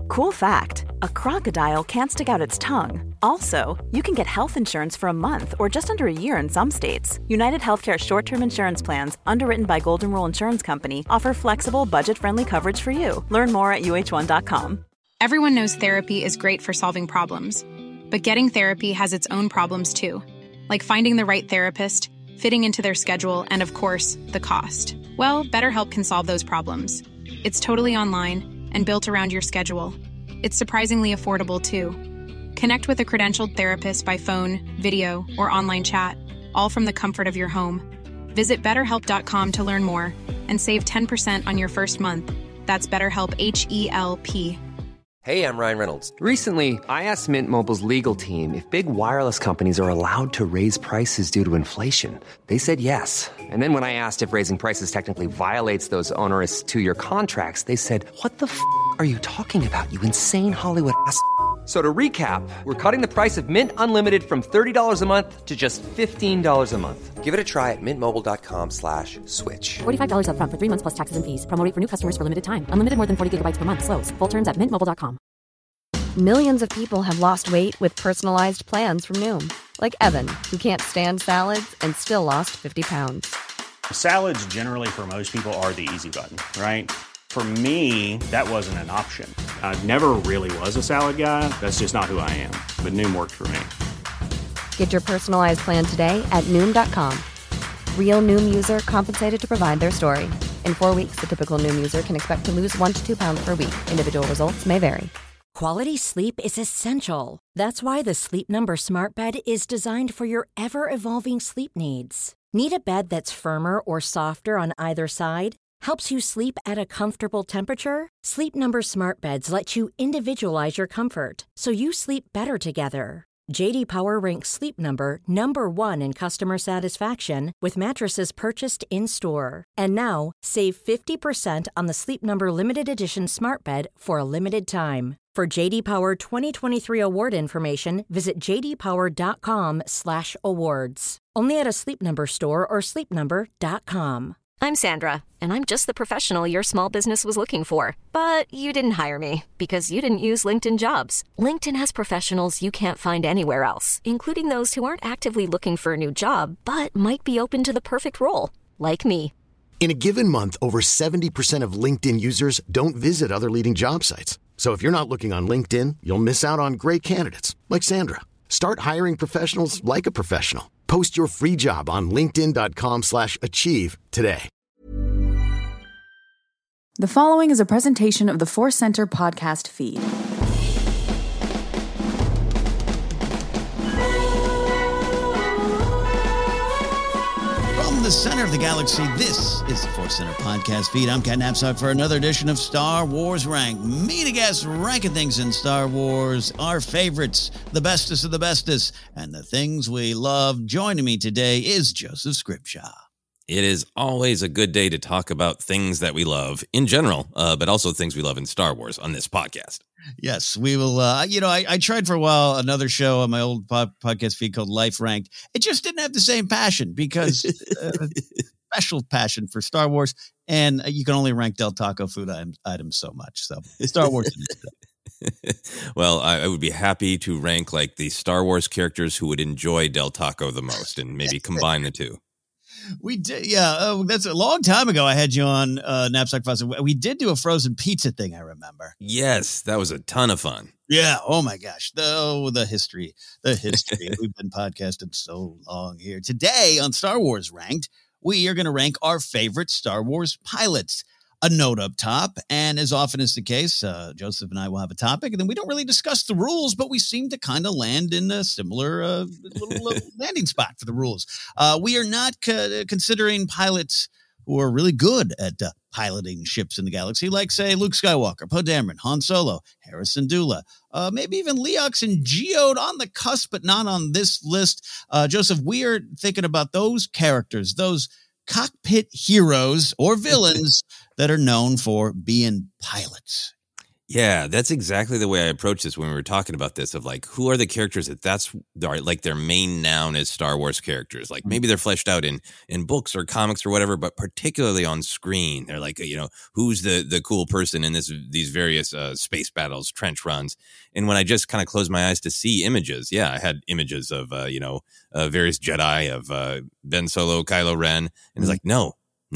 Cool fact, a crocodile can't stick out its tongue. Also, you can get health insurance for a month or just under a year in some states. United Healthcare short-term insurance plans, underwritten by Golden Rule Insurance Company, offer flexible, budget-friendly coverage for you. Learn more at uh1.com. Everyone knows therapy is great for solving problems. But getting therapy has its own problems too. Like finding the right therapist, fitting into their schedule, and of course, the cost. Well, BetterHelp can solve those problems. It's totally online and built around your schedule. It's surprisingly affordable, too. Connect with a credentialed therapist by phone, video, or online chat, all from the comfort of your home. Visit BetterHelp.com to learn more and save 10% on your first month. That's BetterHelp, H-E-L-P. Hey, I'm Ryan Reynolds. Recently, I asked Mint Mobile's legal team if big wireless companies are allowed to raise prices due to inflation. They said yes. And then when I asked if raising prices technically violates those onerous two-year contracts, they said, "What the f*** are you talking about, you insane Hollywood ass f- So to recap, we're cutting the price of Mint Unlimited from $30 a month to just $15 a month. Give it a try at mintmobile.com/switch. $45 up front for 3 months plus taxes and fees. Promo rate for new customers for limited time. Unlimited more than 40 gigabytes per month. Slows full terms at mintmobile.com. Millions of people have lost weight with personalized plans from Noom. Like Evan, who can't stand salads and still lost 50 pounds. Salads generally for most people are the easy button, right? For me, that wasn't an option. I never really was a salad guy. That's just not who I am. But Noom worked for me. Get your personalized plan today at Noom.com. Real Noom user compensated to provide their story. In 4 weeks, the typical Noom user can expect to lose 1 to 2 pounds per week. Individual results may vary. Quality sleep is essential. That's why the Sleep Number Smart Bed is designed for your ever-evolving sleep needs. Need a bed that's firmer or softer on either side? Helps you sleep at a comfortable temperature? Sleep Number Smart Beds let you individualize your comfort, so you sleep better together. J.D. Power ranks Sleep Number number 1 in customer satisfaction with mattresses purchased in-store. And now, save 50% on the Sleep Number Limited Edition Smart Bed for a limited time. For J.D. Power 2023 award information, visit jdpower.com/awards. Only at a Sleep Number store or sleepnumber.com. I'm Sandra, and I'm just the professional your small business was looking for. But you didn't hire me because you didn't use LinkedIn Jobs. LinkedIn has professionals you can't find anywhere else, including those who aren't actively looking for a new job, but might be open to the perfect role, like me. In a given month, over 70% of LinkedIn users don't visit other leading job sites. So if you're not looking on LinkedIn, you'll miss out on great candidates like Sandra. Start hiring professionals like a professional. Post your free job on linkedin.com/achieve today. The following is a presentation of the Force Center podcast feed. From the center of the galaxy, this is the Force Center podcast feed. I'm Ken Knapsack for another edition of Star Wars Ranked. Meet a guest ranking things in Star Wars, our favorites, the bestest of the bestest, and the things we love. Joining me today is Joseph Scripshaw. It is always a good day to talk about things that we love in general, but also things we love in Star Wars on this podcast. Yes, we will. I tried for a while another show on my old podcast feed called Life Ranked. It just didn't have the same passion because special passion for Star Wars. And you can only rank Del Taco food items so much. So Star Wars. Well, I would be happy to rank like the Star Wars characters who would enjoy Del Taco the most and maybe combine the two. We did, yeah. Oh, that's a long time ago. I had you on Knapsack Fuzz. We did do a frozen pizza thing, I remember. Yes, that was a ton of fun. Yeah. Oh my gosh. The history. We've been podcasting so long here. Today on Star Wars Ranked, we are going to rank our favorite Star Wars pilots. A note up top, and as often is the case, Joseph and I will have a topic, and then we don't really discuss the rules, but we seem to kind of land in a similar little landing spot for the rules. We are not considering pilots who are really good at piloting ships in the galaxy, like, say, Luke Skywalker, Poe Dameron, Han Solo, Harrison Dula, maybe even Leox and Geode on the cusp, but not on this list. Joseph, we are thinking about those characters, those cockpit heroes or villains that are known for being pilots. Yeah, that's exactly the way I approached this when we were talking about this, of like, who are the characters that's like their main noun as Star Wars characters? Like maybe they're fleshed out in books or comics or whatever, but particularly on screen, they're like, who's the cool person in these various space battles, trench runs. And when I just kind of closed my eyes to see images, I had images of, various Jedi, of Ben Solo, Kylo Ren. And it's like, no.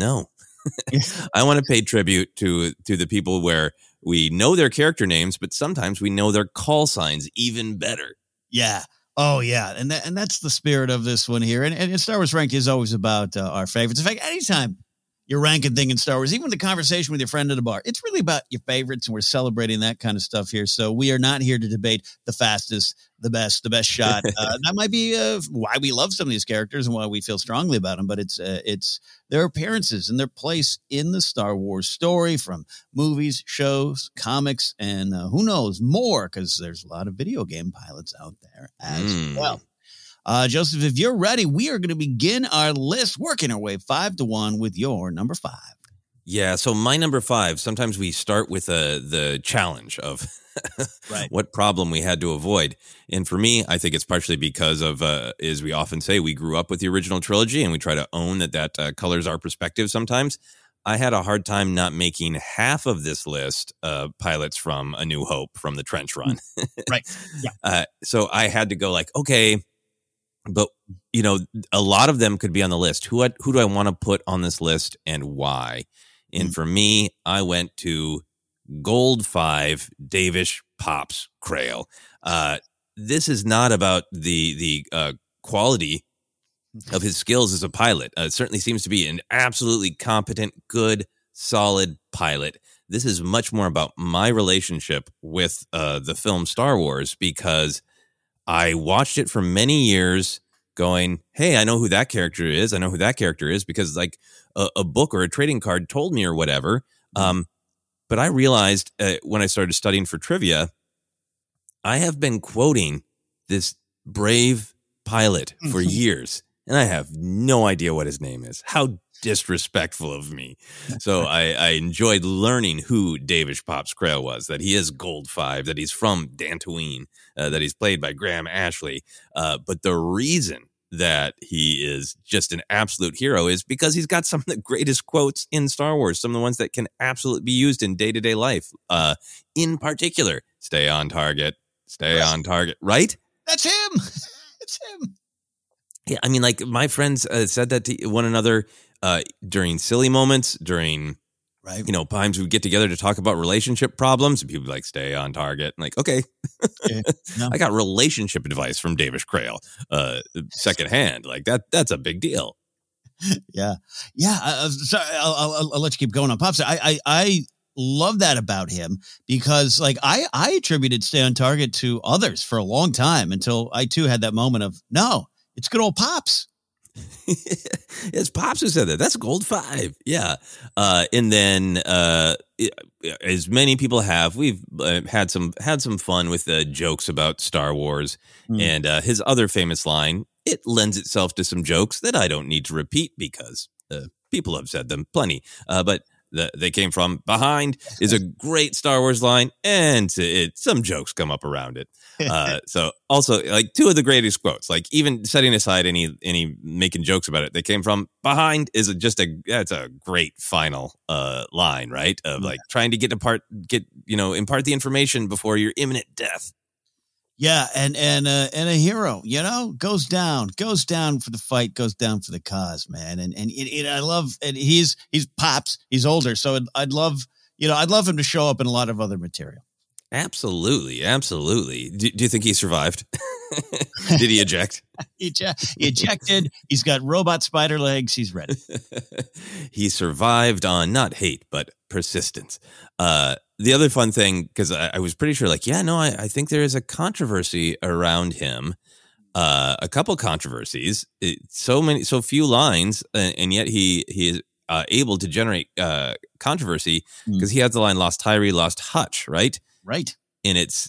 I want to pay tribute to the people where we know their character names, but sometimes we know their call signs even better. Yeah. Oh, yeah. And that's the spirit of this one here. And Star Wars Rank is always about our favorites. In fact, anytime you're ranking thing in Star Wars, even the conversation with your friend at a bar, it's really about your favorites, and we're celebrating that kind of stuff here. So we are not here to debate the fastest, the best shot. That might be why we love some of these characters and why we feel strongly about them, but it's their appearances and their place in the Star Wars story, from movies, shows, comics, and who knows, more, because there's a lot of video game pilots out there as well. Joseph, if you're ready, we are going to begin our list, working our way 5 to 1 with your number 5. Yeah, so my number 5, sometimes we start with the challenge of right. what problem we had to avoid. And for me, I think it's partially because of, as we often say, we grew up with the original trilogy, and we try to own that colors our perspective sometimes. I had a hard time not making half of this list pilots from A New Hope, from the trench run. Right, yeah. So I had to go like, okay, but, a lot of them could be on the list. Who do I want to put on this list, and why? And for me, I went to Gold 5, Davish Pops Crail. This is not about the quality of his skills as a pilot. It certainly seems to be an absolutely competent, good, solid pilot. This is much more about my relationship with the film Star Wars, because I watched it for many years going, hey, I know who that character is. I know who that character is, because like a book or a trading card told me or whatever. But I realized when I started studying for trivia, I have been quoting this brave pilot for years, and I have no idea what his name is. How disrespectful of me. So I enjoyed learning who Davish Pops Crail was, that he is Gold 5, that he's from Dantooine, that he's played by Graham Ashley. But the reason that he is just an absolute hero is because he's got some of the greatest quotes in Star Wars, some of the ones that can absolutely be used in day-to-day life. In particular, stay on target, on target, right? That's him. It's him. Yeah, I mean, like my friends said that to one another during silly moments, during times we get together to talk about relationship problems, and people be like, stay on target. I'm like, okay, no. I got relationship advice from Davish Crail, secondhand. Like that's a big deal. Yeah. Sorry, I'll let you keep going on Pops. I love that about him, because like I attributed stay on target to others for a long time, until I too had that moment of, no, it's good old Pops. It's Pops who said that. That's Gold 5. Yeah. And then as many people have, we've had some fun with jokes about Star Wars. And his other famous line, it lends itself to some jokes that I don't need to repeat, because people have said them plenty. But they came from behind is a great Star Wars line, and some jokes come up around it. So also, like, two of the greatest quotes, like even setting aside any making jokes about it, they came from behind is it's a great final line, right? Of like trying to impart the information before your imminent death. Yeah, and a hero, goes down for the fight, goes down for the cause, man. And I love, and he's Pops, he's older, so I'd love him to show up in a lot of other material. Absolutely. Do you think he survived? Did he eject? He ejected. He's got robot spider legs. He's ready. He survived on not hate, but persistence. The other fun thing, because I was pretty sure, like, I think there is a controversy around him. A couple controversies. So few lines, and yet he is able to generate controversy, because he has the line "Lost Tyree, lost Hutch," right? Right. And it's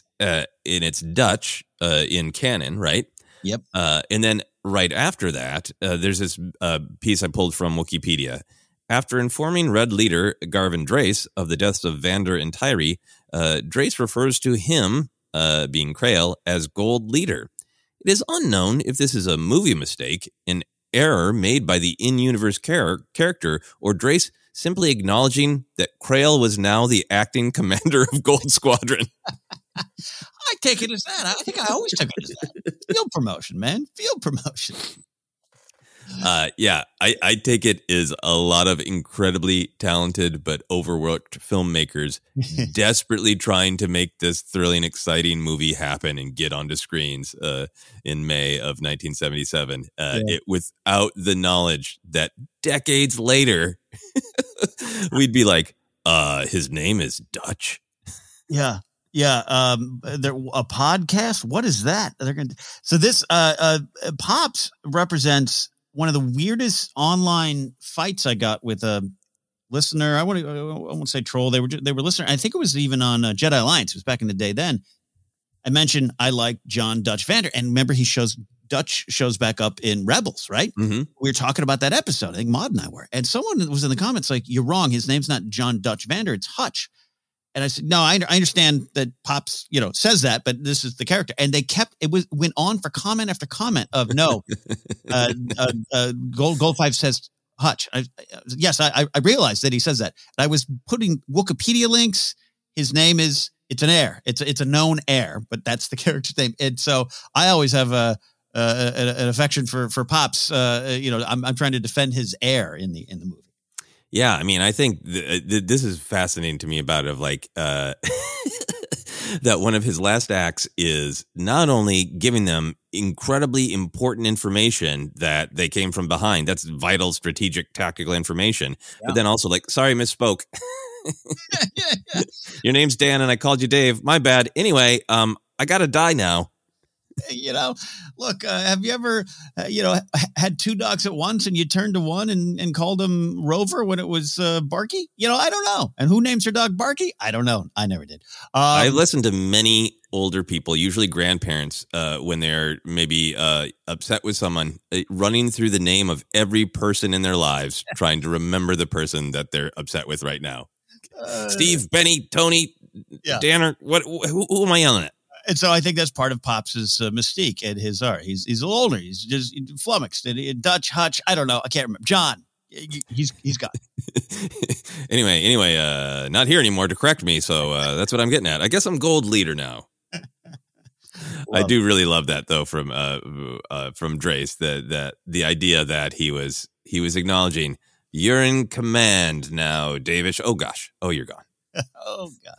Dutch in canon, right? Yep. And then right after that, there's this piece I pulled from Wikipedia. After informing Red leader Garvin Drace of the deaths of Vander and Tyree, Drace refers to him, being Krail, as Gold Leader. It is unknown if this is a movie mistake, an error made by the in-universe character, or Drace simply acknowledging that Krail was now the acting commander of Gold Squadron. I take it as that. I think I always took it as that. Field promotion, man. Field promotion. Yeah, I take it as a lot of incredibly talented but overworked filmmakers desperately trying to make this thrilling, exciting movie happen and get onto screens in May of 1977, without the knowledge that decades later we'd be like, his name is Dutch. Yeah. Yeah, a podcast. What is that? So this Pops represents one of the weirdest online fights I got with a listener. I won't say troll. They were listening. I think it was even on Jedi Alliance. It was back in the day. Then I mentioned I like John Dutch Vander, and remember Dutch shows back up in Rebels, right? Mm-hmm. We were talking about that episode. I think Maud and I were, and someone was in the comments like, "You're wrong. His name's not John Dutch Vander. It's Hutch." And I said, no, I understand that Pops, says that, but this is the character. And they went on for comment after comment of no. Gold 5 says Hutch. Yes, I realized that he says that. And I was putting Wikipedia links. His name it's an heir. It's a known heir, but that's the character's name. And so I always have an affection for Pops. I'm trying to defend his heir in the movie. Yeah, I mean, I think this is fascinating to me about it, that one of his last acts is not only giving them incredibly important information that they came from behind. That's vital, strategic, tactical information. Yeah. But then also sorry, misspoke. Yeah. Your name's Dan and I called you Dave. My bad. Anyway, I got to die now. Look, have you ever, had two dogs at once and you turned to one and called him Rover when it was Barky? I don't know. And who names their dog Barky? I don't know. I never did. I listened to many older people, usually grandparents, when they're maybe upset with someone, running through the name of every person in their lives, trying to remember the person that they're upset with right now. Steve, Benny, Tony, Danner, who am I yelling at? And so I think that's part of Pops' mystique and his art. He's a little older. He's just flummoxed. Dutch, Hutch, I don't know. I can't remember. John, he's gone. Anyway, not here anymore to correct me. So that's what I'm getting at. I guess I'm Gold Leader now. I do really love that though from Drace. That the idea that he was acknowledging you're in command now, Davish. Oh gosh. Oh, you're gone. Oh God.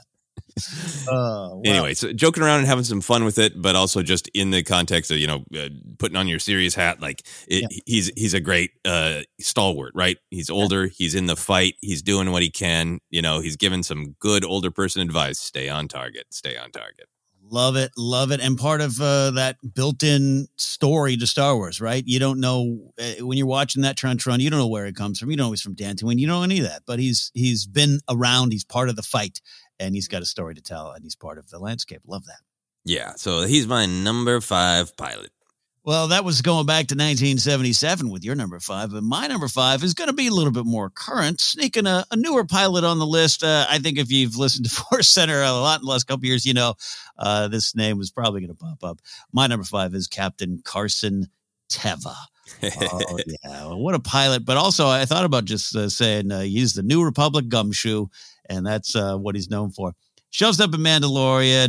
Anyway, so joking around and having some fun with it, but also just in the context of putting on your serious hat, he's a great stalwart, right? He's older, he's in the fight, he's doing what he can. He's given some good older person advice: stay on target. Love it. And part of that built-in story to Star Wars, right? You don't know when you're watching that trench run, you don't know where it comes from. You don't know he's from Dantooine. You don't know any of that, but he's been around. He's part of the fight. And he's got a story to tell, and he's part of the landscape. Love that. Yeah, so he's my number 5 pilot. Well, that was going back to 1977 with your number 5, but my number 5 is going to be a little bit more current, sneaking a newer pilot on the list. I think if you've listened to Force Center a lot in the last couple of years, this name was probably going to pop up. My number 5 is Captain Carson Teva. Oh, yeah, what a pilot. But also, I thought about just saying he's the New Republic gumshoe. And that's what he's known for. Shows up in Mandalorian.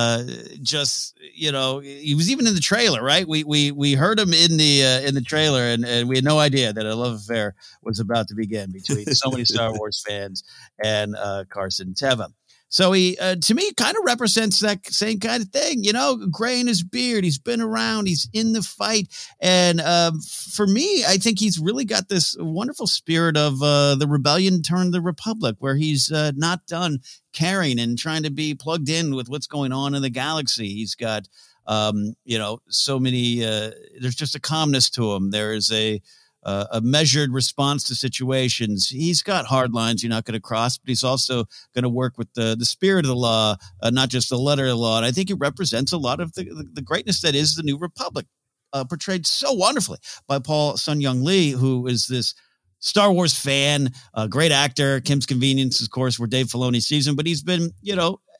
He was even in the trailer, right? We heard him in the trailer, and we had no idea that a love affair was about to begin between so many Star Wars fans and Carson Teva. So he, to me, kind of represents that same kind of thing, gray in his beard. He's been around. He's in the fight. And for me, I think he's really got this wonderful spirit of the rebellion turned the Republic, where he's not done caring and trying to be plugged in with what's going on in the galaxy. He's got, so many, there's just a calmness to him. There is a measured response to situations. He's got hard lines you're not going to cross, but he's also going to work with the spirit of the law, not just the letter of the law. And I think he represents a lot of the greatness that is the New Republic, portrayed so wonderfully by Paul Sun-Young Lee, who is this Star Wars fan, a great actor. Kim's Convenience, of course, where Dave Filoni sees him, but he's been,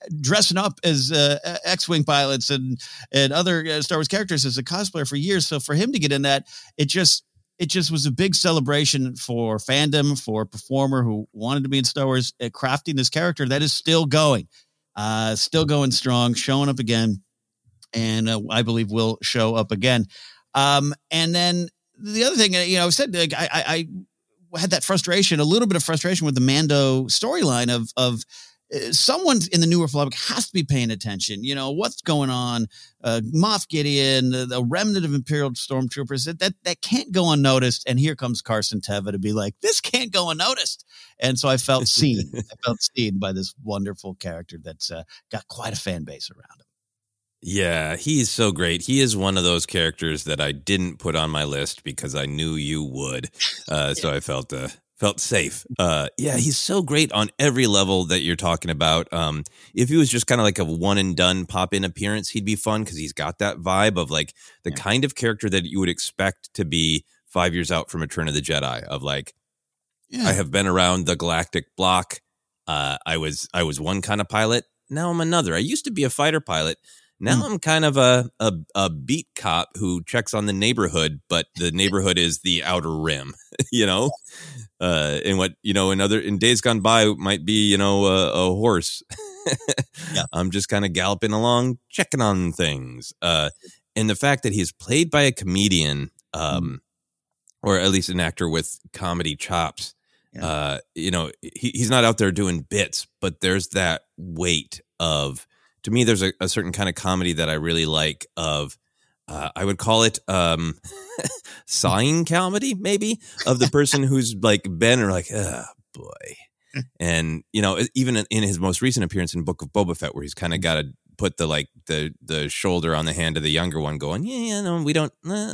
dressing up as X-Wing pilots and other Star Wars characters as a cosplayer for years. So for him to get in that, it just was a big celebration for fandom, for a performer who wanted to be in Star Wars, crafting this character that is still going strong, showing up again. And I believe will show up again. And then the other thing, I said, like, I had that frustration, a little bit of frustration with the Mando storyline of someone in the New Republic has to be paying attention. What's going on? Moff Gideon, the remnant of Imperial stormtroopers, that can't go unnoticed. And here comes Carson Teva to be like, this can't go unnoticed. And so I felt seen. I felt seen by this wonderful character that's got quite a fan base around him. Yeah, he's so great. He is one of those characters that I didn't put on my list because I knew you would. So I felt safe. Yeah, he's so great on every level that you're talking about. If he was just kind of like a one and done pop in appearance, he'd be fun because he's got that vibe of like the kind of character that you would expect to be 5 years out from Return of the Jedi, of like, I have been around the galactic block. I was one kind of pilot. Now I'm another. I used to be a fighter pilot. Now I'm kind of a beat cop who checks on the neighborhood, but the neighborhood is the outer rim, and what, in days gone by might be, a horse. I'm just kind of galloping along, checking on things. And the fact that he's played by a comedian, or at least an actor with comedy chops, he's not out there doing bits, but there's that weight of, to me, there's a certain kind of comedy that I really like of, I would call it sighing comedy, maybe, of the person who's like been or like, oh boy. And, even in his most recent appearance in Book of Boba Fett, where he's kind of got to put the shoulder on the hand of the younger one going, we don't,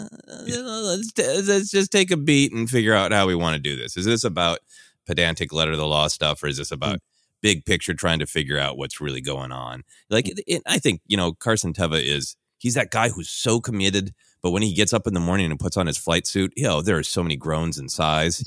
let's just take a beat and figure out how we want to do this. Is this about pedantic letter of the law stuff, or is this about big picture trying to figure out what's really going on? Like, I think, Carson Teva he's that guy who's so committed, but when he gets up in the morning and puts on his flight suit, there are so many groans and sighs,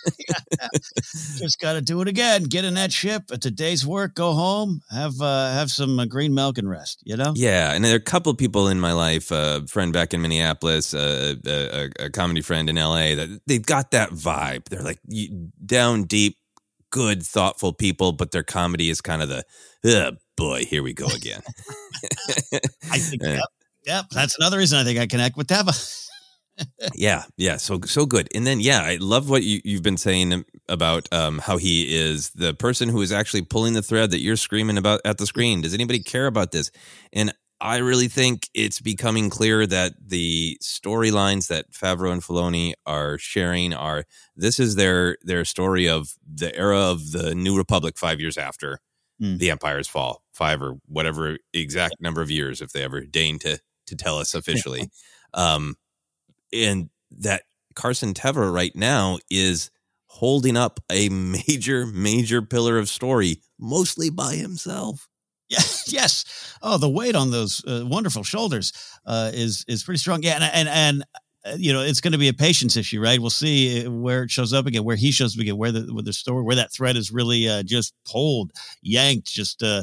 Just got to do it again. Get in that ship. It's a day's work. Go home. Have some green milk and rest, Yeah. And there are a couple of people in my life, a friend back in Minneapolis, a comedy friend in LA, that they've got that vibe. They're like down deep, good, thoughtful people, but their comedy is kind of the, boy, here we go again. I think, yep. That's another reason I think I connect with Teva. Yeah. So good. And then, I love what you've been saying about how he is the person who is actually pulling the thread that you're screaming about at the screen. Does anybody care about this? And I really think it's becoming clear that the storylines that Favreau and Filoni are sharing this is their story of the era of the New Republic 5 years after the Empire's fall, 5 or whatever exact number of years, if they ever deign to tell us officially. And that Carson Teva right now is holding up a major, major pillar of story, mostly by himself. Yeah, yes. Oh, the weight on those wonderful shoulders is pretty strong. Yeah, and it's going to be a patience issue, right? We'll see where it shows up again, where he shows up again, where the story, where that thread is really just pulled, yanked, just as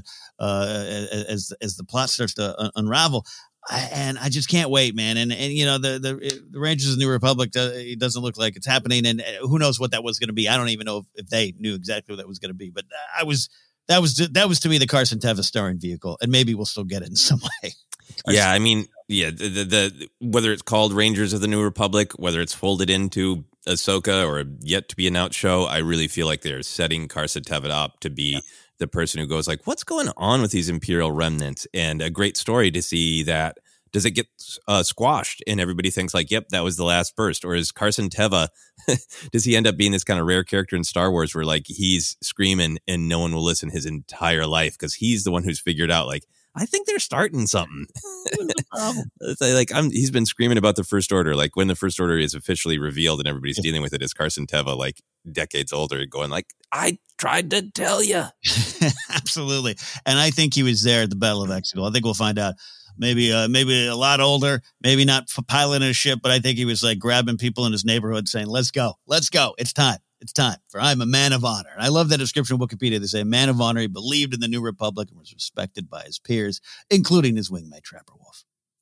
the plot starts to unravel. And I just can't wait, man. And the Rangers of the New Republic, it doesn't look like it's happening, and who knows what that was going to be. I don't even know if they knew exactly what that was going to be, but that was to me the Carson Teva starring vehicle, and maybe we'll still get it in some way. Yeah, I mean, the whether it's called Rangers of the New Republic, whether it's folded into Ahsoka or a yet to be announced show, I really feel like they're setting Carson Teva up to be the person who goes like, what's going on with these Imperial remnants? And a great story to see that. Does it get squashed and everybody thinks like, yep, that was the last burst? Or is Carson Teva, does he end up being this kind of rare character in Star Wars where like he's screaming and no one will listen his entire life because he's the one who's figured out like, I think they're starting something. It's like he's been screaming about the First Order. Like when the First Order is officially revealed and everybody's dealing with it as Carson Teva, like decades older, going like, I tried to tell you. Absolutely. And I think he was there at the Battle of Exegol. I think we'll find out. Maybe a lot older, maybe not piloting a ship, but I think he was like grabbing people in his neighborhood saying, let's go. It's time It's time for I'm a man of honor. And I love that description of Wikipedia. They say, man of honor, he believed in the New Republic and was respected by his peers, including his wingmate, Trapper Wolf.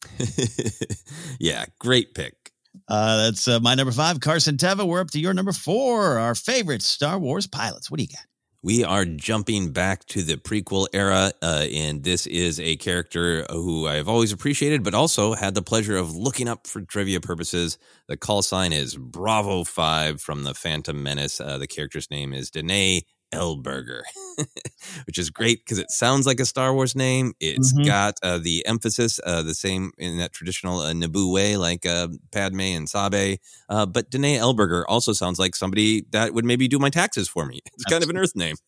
Yeah, great pick. That's my number 5, Carson Teva. We're up to your number 4, our favorite Star Wars pilots. What do you got? We are jumping back to the prequel era, and this is a character who I've always appreciated, but also had the pleasure of looking up for trivia purposes. The call sign is Bravo 5 from The Phantom Menace. The character's name is Danae Elberger, which is great because it sounds like a Star Wars name. It's got the emphasis the same in that traditional Naboo way, like Padme and Sabe. But Danae Elberger also sounds like somebody that would maybe do my taxes for me. It's kind of an Earth name.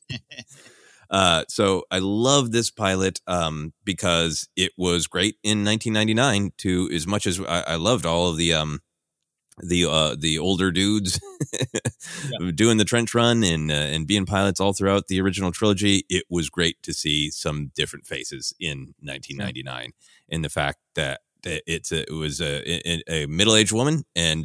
So I love this pilot because it was great in 1999. To as much as I loved all of the older dudes doing the trench run and being pilots all throughout the original trilogy, it was great to see some different faces in 1999, and the fact that it was a middle-aged woman, and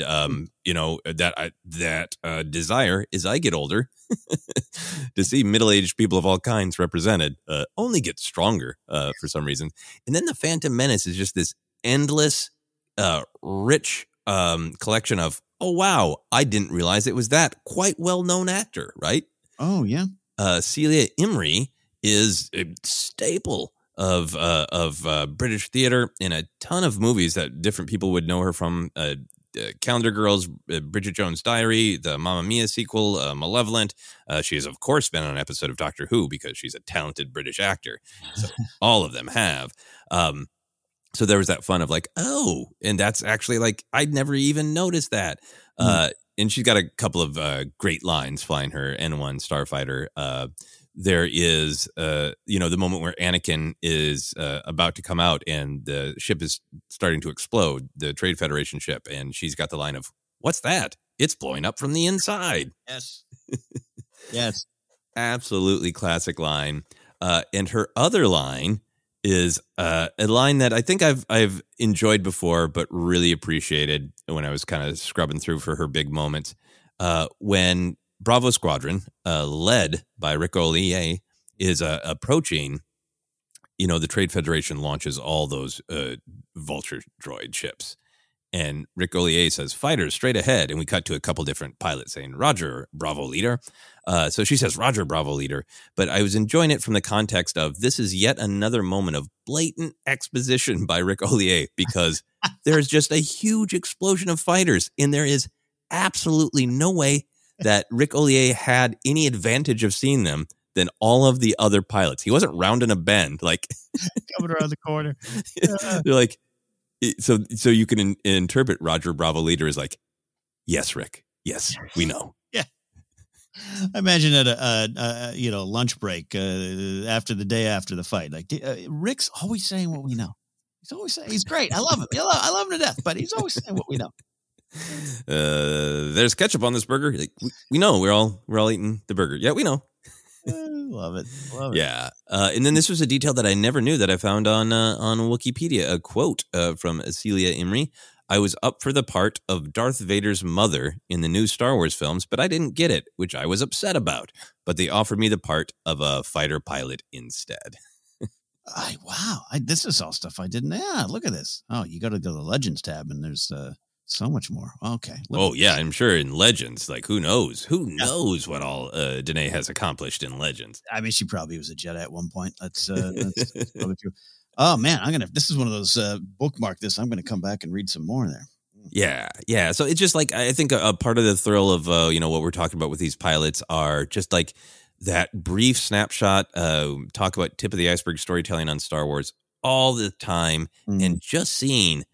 that desire as I get older to see middle-aged people of all kinds represented only gets stronger for some reason. And then the Phantom Menace is just this endless, rich collection of, oh wow, I didn't realize it was that quite well-known actor, right? Oh yeah. Celia Imrie is a staple of British theater in a ton of movies that different people would know her from. Calendar Girls, Bridget Jones' Diary, the Mamma Mia sequel, Malevolent. She has, of course, been on an episode of Doctor Who because she's a talented British actor. So all of them have. So there was that fun of like, oh, and that's actually like, I'd never even noticed that. And she's got a couple of great lines flying her N1 Starfighter. There is, the moment where Anakin is about to come out and the ship is starting to explode, the Trade Federation ship. And she's got the line of, what's that? It's blowing up from the inside. Yes. Yes. Absolutely classic line. And her other line is a line that I think I've enjoyed before, but really appreciated when I was kind of scrubbing through for her big moments. When Bravo Squadron, led by Rick Ollier, is approaching, the Trade Federation launches all those Vulture droid ships. And Rick Ollier says, fighters straight ahead. And we cut to a couple different pilots saying, Roger, Bravo leader. So she says, Roger, Bravo leader. But I was enjoying it from the context of this is yet another moment of blatant exposition by Rick Ollier, because there's just a huge explosion of fighters. And there is absolutely no way that Rick Ollier had any advantage of seeing them than all of the other pilots. He wasn't rounding a bend, like coming around the corner. They're like, so you can interpret Roger Bravo leader as like, yes, Rick. Yes, we know. Yeah. I imagine at a lunch break after the day after the fight, like Rick's always saying what we know. He's always saying he's great. I love him. I love him to death, but he's always saying what we know. There's ketchup on this burger. Like, we know we're all eating the burger. Yeah, we know. Love it. Yeah. And then this was a detail that I never knew that I found on Wikipedia, a quote from Celia Imrie. I was up for the part of Darth Vader's mother in the new Star Wars films, but I didn't get it, which I was upset about. But they offered me the part of a fighter pilot instead. Wow. This is all stuff I didn't. Yeah, look at this. Oh, you got to go to the Legends tab, and there's so much more. Okay. Yeah, I'm sure in Legends, like who knows what all Danae has accomplished in Legends. I mean, she probably was a Jedi at one point. That's probably true. Oh man, this is one of those bookmark this. I'm going to come back and read some more there. Yeah. So it's just like, I think a part of the thrill of, what we're talking about with these pilots are just like that brief snapshot, talk about tip of the iceberg storytelling on Star Wars all the time. And just seeing,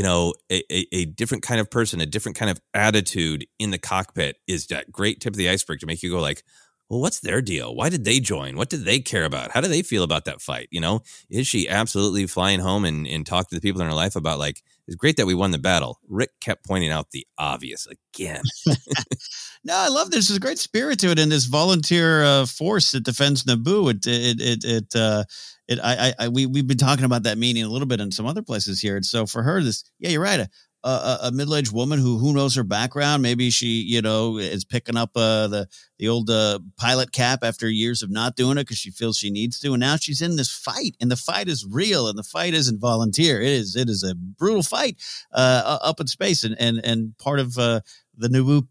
a different kind of person, a different kind of attitude in the cockpit is that great tip of the iceberg to make you go like, well, what's their deal? Why did they join? What did they care about? How do they feel about that fight? Is she absolutely flying home and talk to the people in her life about like, it's great that we won the battle. Rick kept pointing out the obvious again. No, I love this. There's a great spirit to it, and this volunteer force that defends Naboo. We've been talking about that meaning a little bit in some other places here. And so for her, you're right. a middle-aged woman who knows her background. Maybe she, is picking up the old pilot cap after years of not doing it because she feels she needs to. And now she's in this fight, and the fight is real, and the fight isn't volunteer. It is a brutal fight up in space, and part of the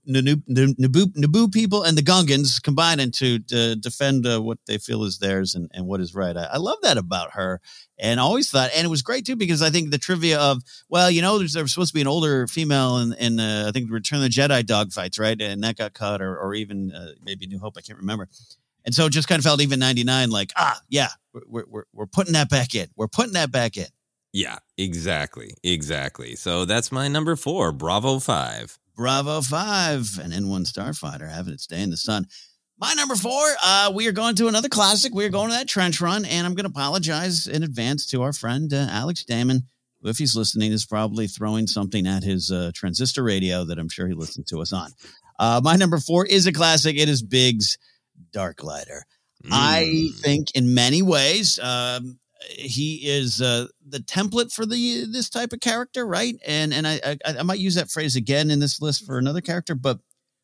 Naboo people and the Gungans combining to defend what they feel is theirs and what is right. I love that about her, and always thought, and it was great too, because I think the trivia of, there's supposed to be an older female in I think Return of the Jedi dogfights, right? And that got cut, or even maybe New Hope, I can't remember. And so it just kind of felt even 99 like, we're putting that back in. We're putting that back in. Yeah, exactly. So that's my number 4, Bravo 5. Bravo 5, an N1 Starfighter having its day in the sun. My number 4, we are going to another classic. We are going to that trench run, and I'm going to apologize in advance to our friend Alex Damon, who, if he's listening, is probably throwing something at his transistor radio that I'm sure he listens to us on. My number 4 is a classic. It is Biggs Darklighter. I think in many ways he is the template for this type of character, right? And I might use that phrase again in this list for another character, but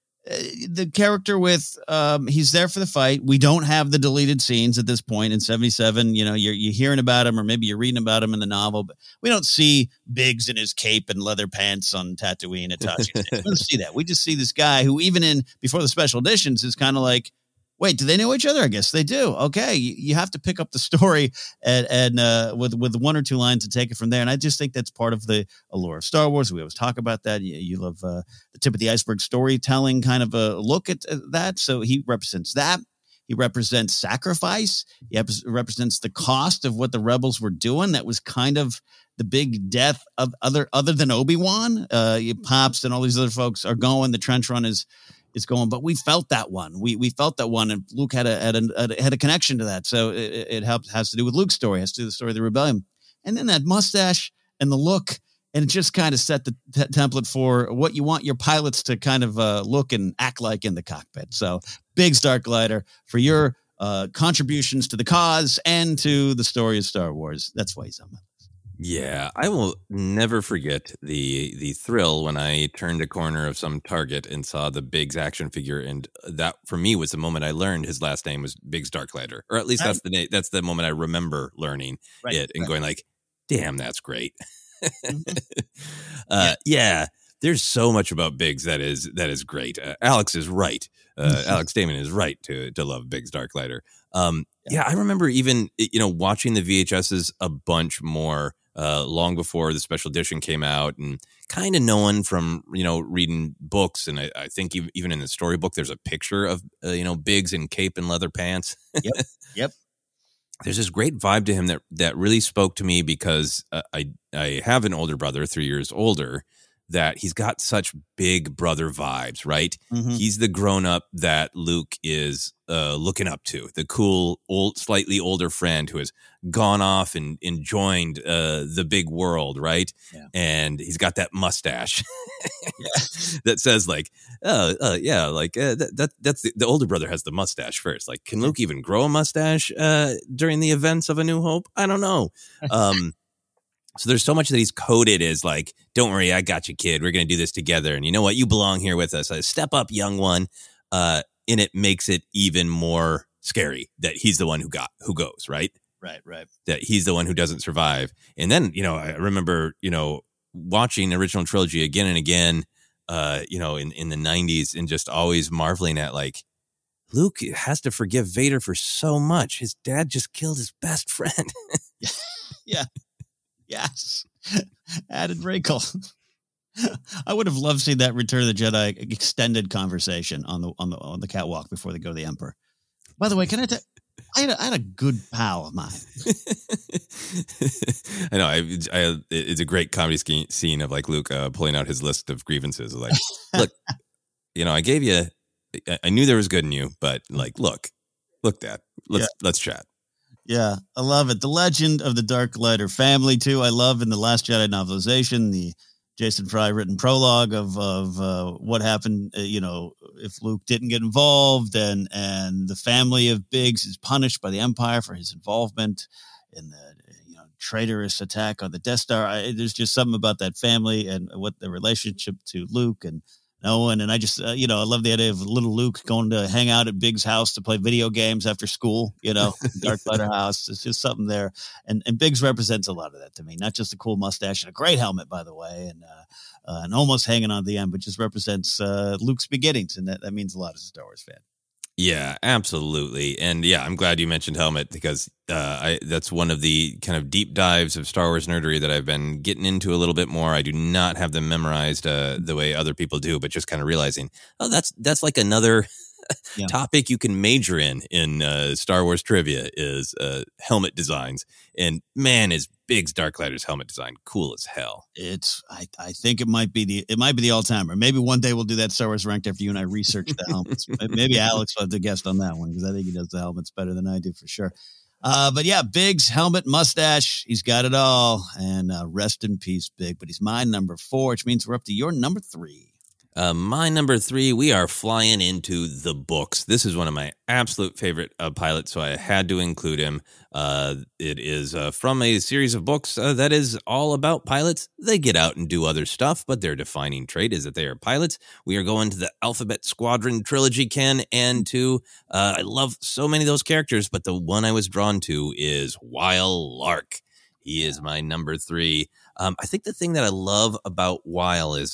the character with he's there for the fight. We don't have the deleted scenes at this point in 77. You're hearing about him, or maybe you're reading about him in the novel, but we don't see Biggs in his cape and leather pants on Tatooine at Tatooine. We don't see that. We just see this guy who, even before the special editions, is kind of like, wait, do they know each other? I guess they do. Okay, you have to pick up the story and with one or two lines to take it from there. And I just think that's part of the allure of Star Wars. We always talk about that. You love the tip of the iceberg storytelling kind of a look at that. So he represents that. He represents sacrifice. He represents the cost of what the rebels were doing. That was kind of the big death of other than Obi-Wan. Pops and all these other folks are going. The trench run is going, but we felt that one. We felt that one, and Luke had a connection to that. So it has to do with Luke's story, has to do with the story of the rebellion, and then that mustache and the look, and it just kind of set the template for what you want your pilots to kind of look and act like in the cockpit. So Biggs Darklighter for your contributions to the cause and to the story of Star Wars. That's why he's on my list. Yeah, I will never forget the thrill when I turned a corner of some Target and saw the Biggs action figure, and that for me was the moment I learned his last name was Biggs Darklighter, or at least that's the moment I remember learning it and going like, "Damn, that's great." Yeah, there's so much about Biggs that is great. Alex is right. Alex Damon is right to love Biggs Darklighter. Yeah, I remember even watching the VHSs a bunch more. Long before the special edition came out, and kind of knowing from, reading books. And I think even in the storybook, there's a picture of, Biggs in cape and leather pants. Yep. There's this great vibe to him that really spoke to me because I have an older brother, 3 years older, that he's got such big brother vibes, right? Mm-hmm. He's the grown up that Luke is looking up to, the cool, slightly older friend who has gone off and joined the big world, right? Yeah. And he's got that mustache that says like, that's the older brother has the mustache first. Like, can Luke even grow a mustache during the events of A New Hope? I don't know. So there's so much that he's coded as like, don't worry, I got you, kid. We're going to do this together. And you know what? You belong here with us. Step up, young one. And it makes it even more scary that he's the one who goes, right? Right. That he's the one who doesn't survive. And then, I remember, watching the original trilogy again and again, in the 90s, and just always marveling at like, Luke has to forgive Vader for so much. His dad just killed his best friend. Yeah. Yes. Added wrinkle. I would have loved to see that Return of the Jedi extended conversation on the catwalk before they go to the Emperor. By the way, can I tell I had a good pal of mine. I know. It's a great comedy scene of like Luke pulling out his list of grievances. Like, look, I gave you. I knew there was good in you, but like, look, Dad, let's chat. Yeah, I love it. The Legend of the Darklighter family too. I love in the Last Jedi novelization the Jason Fry written prologue of what happened. If Luke didn't get involved, and the family of Biggs is punished by the Empire for his involvement in the traitorous attack on the Death Star. There's just something about that family and what the relationship to Luke and Owen. And I just, I love the idea of little Luke going to hang out at Big's house to play video games after school, Darth Vader house. It's just something there. And Biggs represents a lot of that to me, not just a cool mustache and a great helmet, by the way, and almost hanging on the end, but just represents Luke's beginnings. And that means a lot as a Star Wars fan. Yeah, absolutely. And yeah, I'm glad you mentioned helmet because that's one of the kind of deep dives of Star Wars nerdery that I've been getting into a little bit more. I do not have them memorized the way other people do, but just kind of realizing, that's like another topic you can major in Star Wars trivia is helmet designs. And man, is Biggs Darklighter's helmet design cool as hell. I think it might be the all-timer. Maybe one day we'll do that Star Wars Ranked after you and I research the helmets. Maybe Alex will have to guest on that one because I think he does the helmets better than I do for sure. But yeah, Biggs, helmet, mustache, he's got it all. And rest in peace, Big. But he's my number 4, which means we're up to your number 3. My number 3, we are flying into the books. This is one of my absolute favorite pilots, so I had to include him. It is from a series of books that is all about pilots. They get out and do other stuff, but their defining trait is that they are pilots. We are going to the Alphabet Squadron trilogy, Ken, and I love so many of those characters, but the one I was drawn to is Weil Lark. He is my number 3. I think the thing that I love about Weil is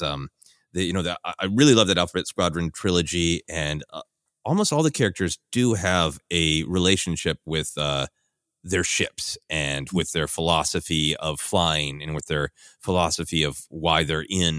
I really love that Alphabet Squadron trilogy, and almost all the characters do have a relationship with their ships and with their philosophy of flying and with their philosophy of why they're in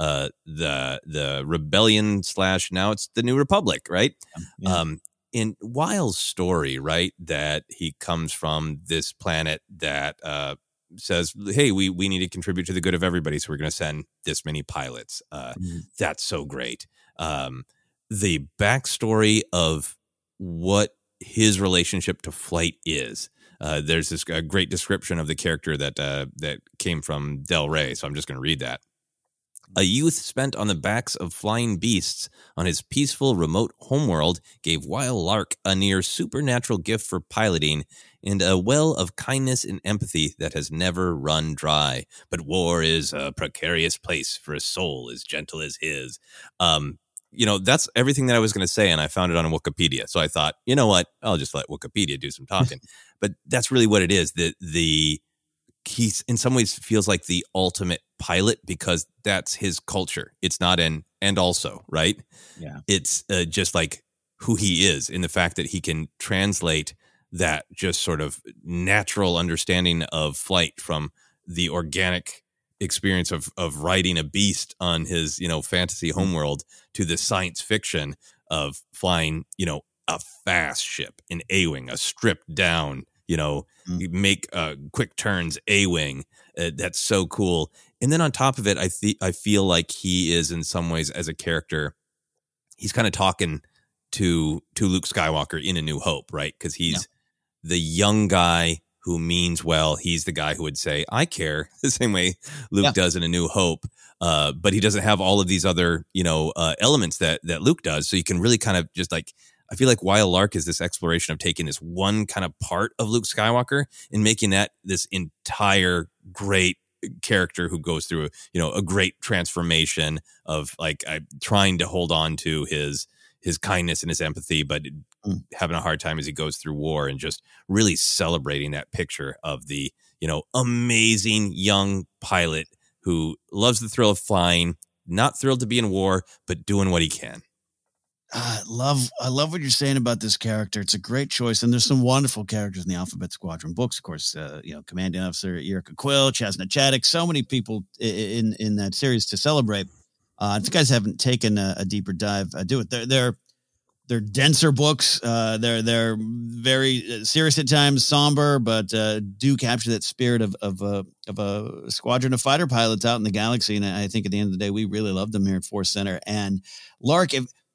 the rebellion / now it's the New Republic, right? Yeah. In Weil's story, right, that he comes from this planet that says, hey, we need to contribute to the good of everybody, so we're going to send this many pilots. That's so great. The backstory of what his relationship to flight is. There's this great description of the character that came from Del Rey, so I'm just going to read that. A youth spent on the backs of flying beasts on his peaceful remote homeworld gave Weil Lark a near supernatural gift for piloting and a well of kindness and empathy that has never run dry. But war is a precarious place for a soul as gentle as his. That's everything that I was going to say, and I found it on Wikipedia. So I thought, you know what? I'll just let Wikipedia do some talking. But that's really what it is. He in some ways feels like the ultimate pilot because that's his culture. It's not an and also, right? Yeah. It's just like who he is in the fact that he can translate that just sort of natural understanding of flight from the organic experience of riding a beast on his, fantasy homeworld to the science fiction of flying, a fast ship, an A-wing, a stripped down, make quick turns A-wing. That's so cool. And then on top of it, I feel like he is in some ways as a character, he's kind of talking to Luke Skywalker in A New Hope, right? Because he's the young guy who means well. He's the guy who would say, I care, the same way Luke does in A New Hope. But he doesn't have all of these other, elements that Luke does. So you can really kind of just like, I feel like Weil Lark is this exploration of taking this one kind of part of Luke Skywalker and making that this entire great character who goes through, a great transformation of like trying to hold on to his kindness and his empathy, but having a hard time as he goes through war, and just really celebrating that picture of the, amazing young pilot who loves the thrill of flying, not thrilled to be in war, but doing what he can. I love what you're saying about this character. It's a great choice, and there's some wonderful characters in the Alphabet Squadron books. Of course, Commanding Officer Yrica Quill, Chasna Chaddock, so many people in that series to celebrate. If you guys haven't taken a deeper dive, do it. They're denser books. They're very serious at times, somber, but do capture that spirit of a squadron of fighter pilots out in the galaxy. And I think at the end of the day, we really love them here at Force Center. And Lark,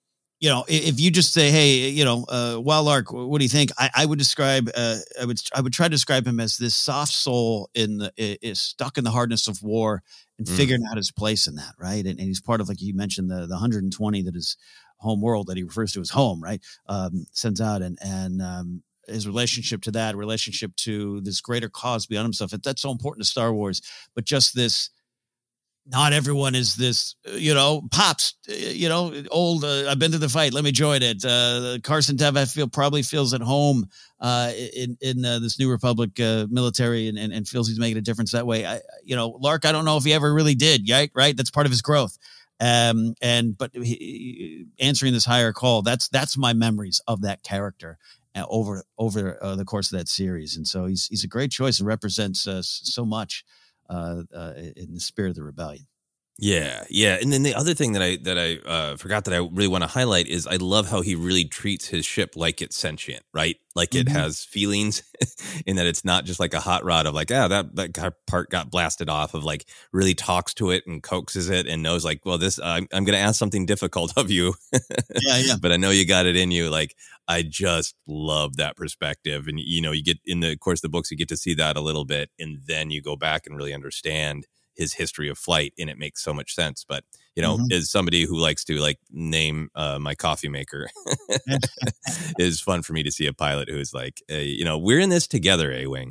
if you just say, hey, Weil Lark, what do you think? I would describe, I would try to describe him as this soft soul is stuck in the hardness of war and figuring out his place in that, right? And he's part of, like you mentioned, the 120 that is home world that he refers to as home, right? Sends out and his relationship to that, relationship to this greater cause beyond himself. That's so important to Star Wars. But just this, not everyone is this, Pops, old, I've been to the fight, let me join it. Carson Teva probably feels at home in this New Republic military and feels he's making a difference that way. Lark, I don't know if he ever really did, right? That's part of his growth. But answering this higher call, that's my memories of that character over the course of that series. And so he's a great choice and represents so much in the spirit of the rebellion. Yeah. And then the other thing that I forgot that I really want to highlight is I love how he really treats his ship like it's sentient, right? Like it has feelings, in that it's not just like a hot rod of like, that part got blasted off, of like really talks to it and coaxes it and knows like, well, this I'm going to ask something difficult of you, but I know you got it in you. Like, I just love that perspective, and you get in the course of the books, you get to see that a little bit, and then you go back and really understand his history of flight, and it makes so much sense. But as somebody who likes to like name my coffee maker, it's fun for me to see a pilot who is like, we're in this together, A-Wing.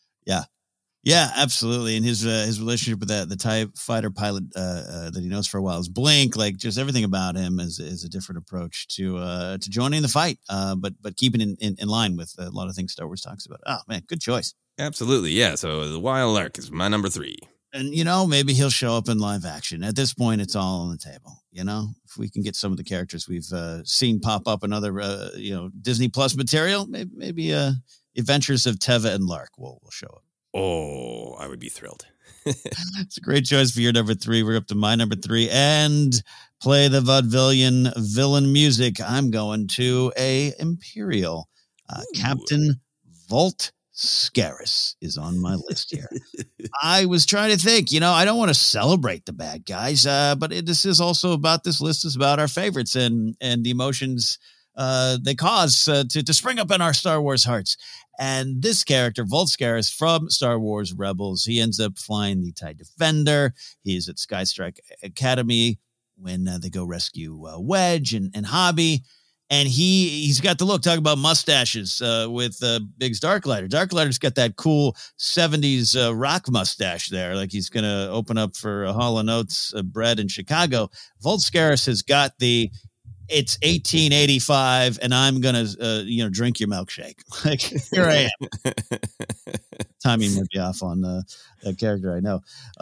Yeah, absolutely. And his relationship with the TIE fighter pilot that he knows for a while is Blink. Like, just everything about him is a different approach to joining the fight, but keeping in line with a lot of things Star Wars talks about. Oh man, good choice. Absolutely, yeah. So the Wild Lark is my number 3. And, maybe he'll show up in live action. At this point, it's all on the table. If we can get some of the characters we've seen pop up in other, Disney Plus material, maybe Adventures of Teva and Lark will show up. Oh, I would be thrilled. It's a great choice for your number 3. We're up to my number 3. And play the vaudevillian villain music. I'm going to a Imperial. Captain Volt Scarus is on my list here. I was trying to think, I don't want to celebrate the bad guys, but this is also about, this list is about our favorites and the emotions they cause to spring up in our Star Wars hearts. And this character, Volt Scarus from Star Wars Rebels, he ends up flying the TIE Defender. He's at Skystrike Academy when they go rescue Wedge and Hobby. And he's got the look, talking about mustaches with Biggs Darklighter. Darklighter's got that cool 70s rock mustache there, like he's going to open up for Hall & Oates bread in Chicago. Volt Scarus has got it's 1885, and I'm going to, drink your milkshake. Like, here I am. Timing might be off on a character I know.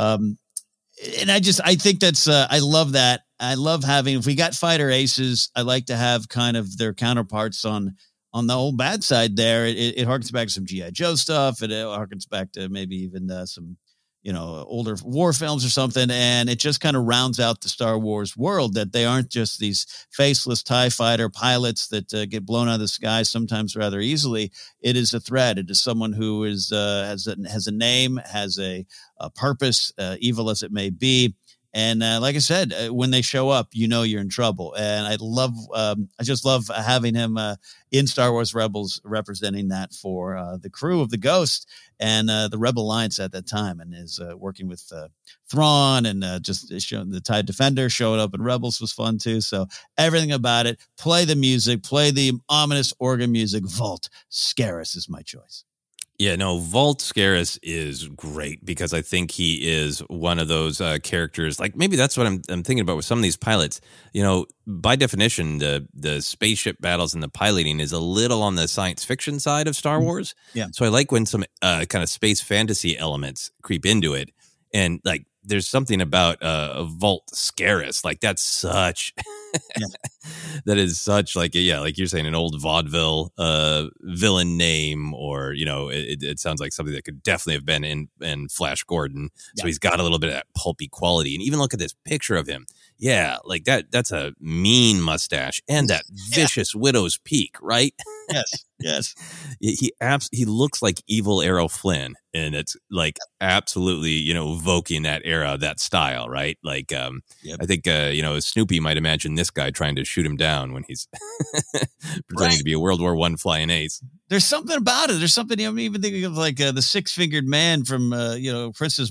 And I think that's, I love that. I love having, if we got fighter aces, I like to have kind of their counterparts on the old bad side there. It harkens back to some G.I. Joe stuff. It harkens back to maybe even some, older war films or something. And it just kind of rounds out the Star Wars world, that they aren't just these faceless TIE fighter pilots that get blown out of the sky sometimes rather easily. It is a threat. It is someone who is has a name, has a purpose, evil as it may be. And like I said, when they show up, you're in trouble. And I just love having him in Star Wars Rebels, representing that for the crew of the Ghost and the Rebel Alliance at that time, and is working with Thrawn, and just showing the TIE Defender showing up in Rebels was fun too. So everything about it. Play the music, play the ominous organ music. Volt Scarus is my choice. Yeah, no, Volt Scarus is great, because I think he is one of those characters. Like, maybe that's what I'm thinking about with some of these pilots. By definition, the spaceship battles and the piloting is a little on the science fiction side of Star Wars. Yeah. So I like when some kind of space fantasy elements creep into it. And like, there's something about Volt Scarus. Like, that's such... that is such like you're saying, an old vaudeville villain name, or it sounds like something that could definitely have been in Flash Gordon. So he's got a little bit of that pulpy quality. And even look at this picture of him. Yeah, like that's a mean mustache and that vicious widow's peak, right? Yes. He looks like evil Errol Flynn, and it's like absolutely, evoking that era, that style, right? Like, I think, Snoopy might imagine this guy trying to shoot him down when he's pretending to be a World War I flying ace. There's something about it. There's something, I'm even thinking of like the Six-Fingered Man from, Princess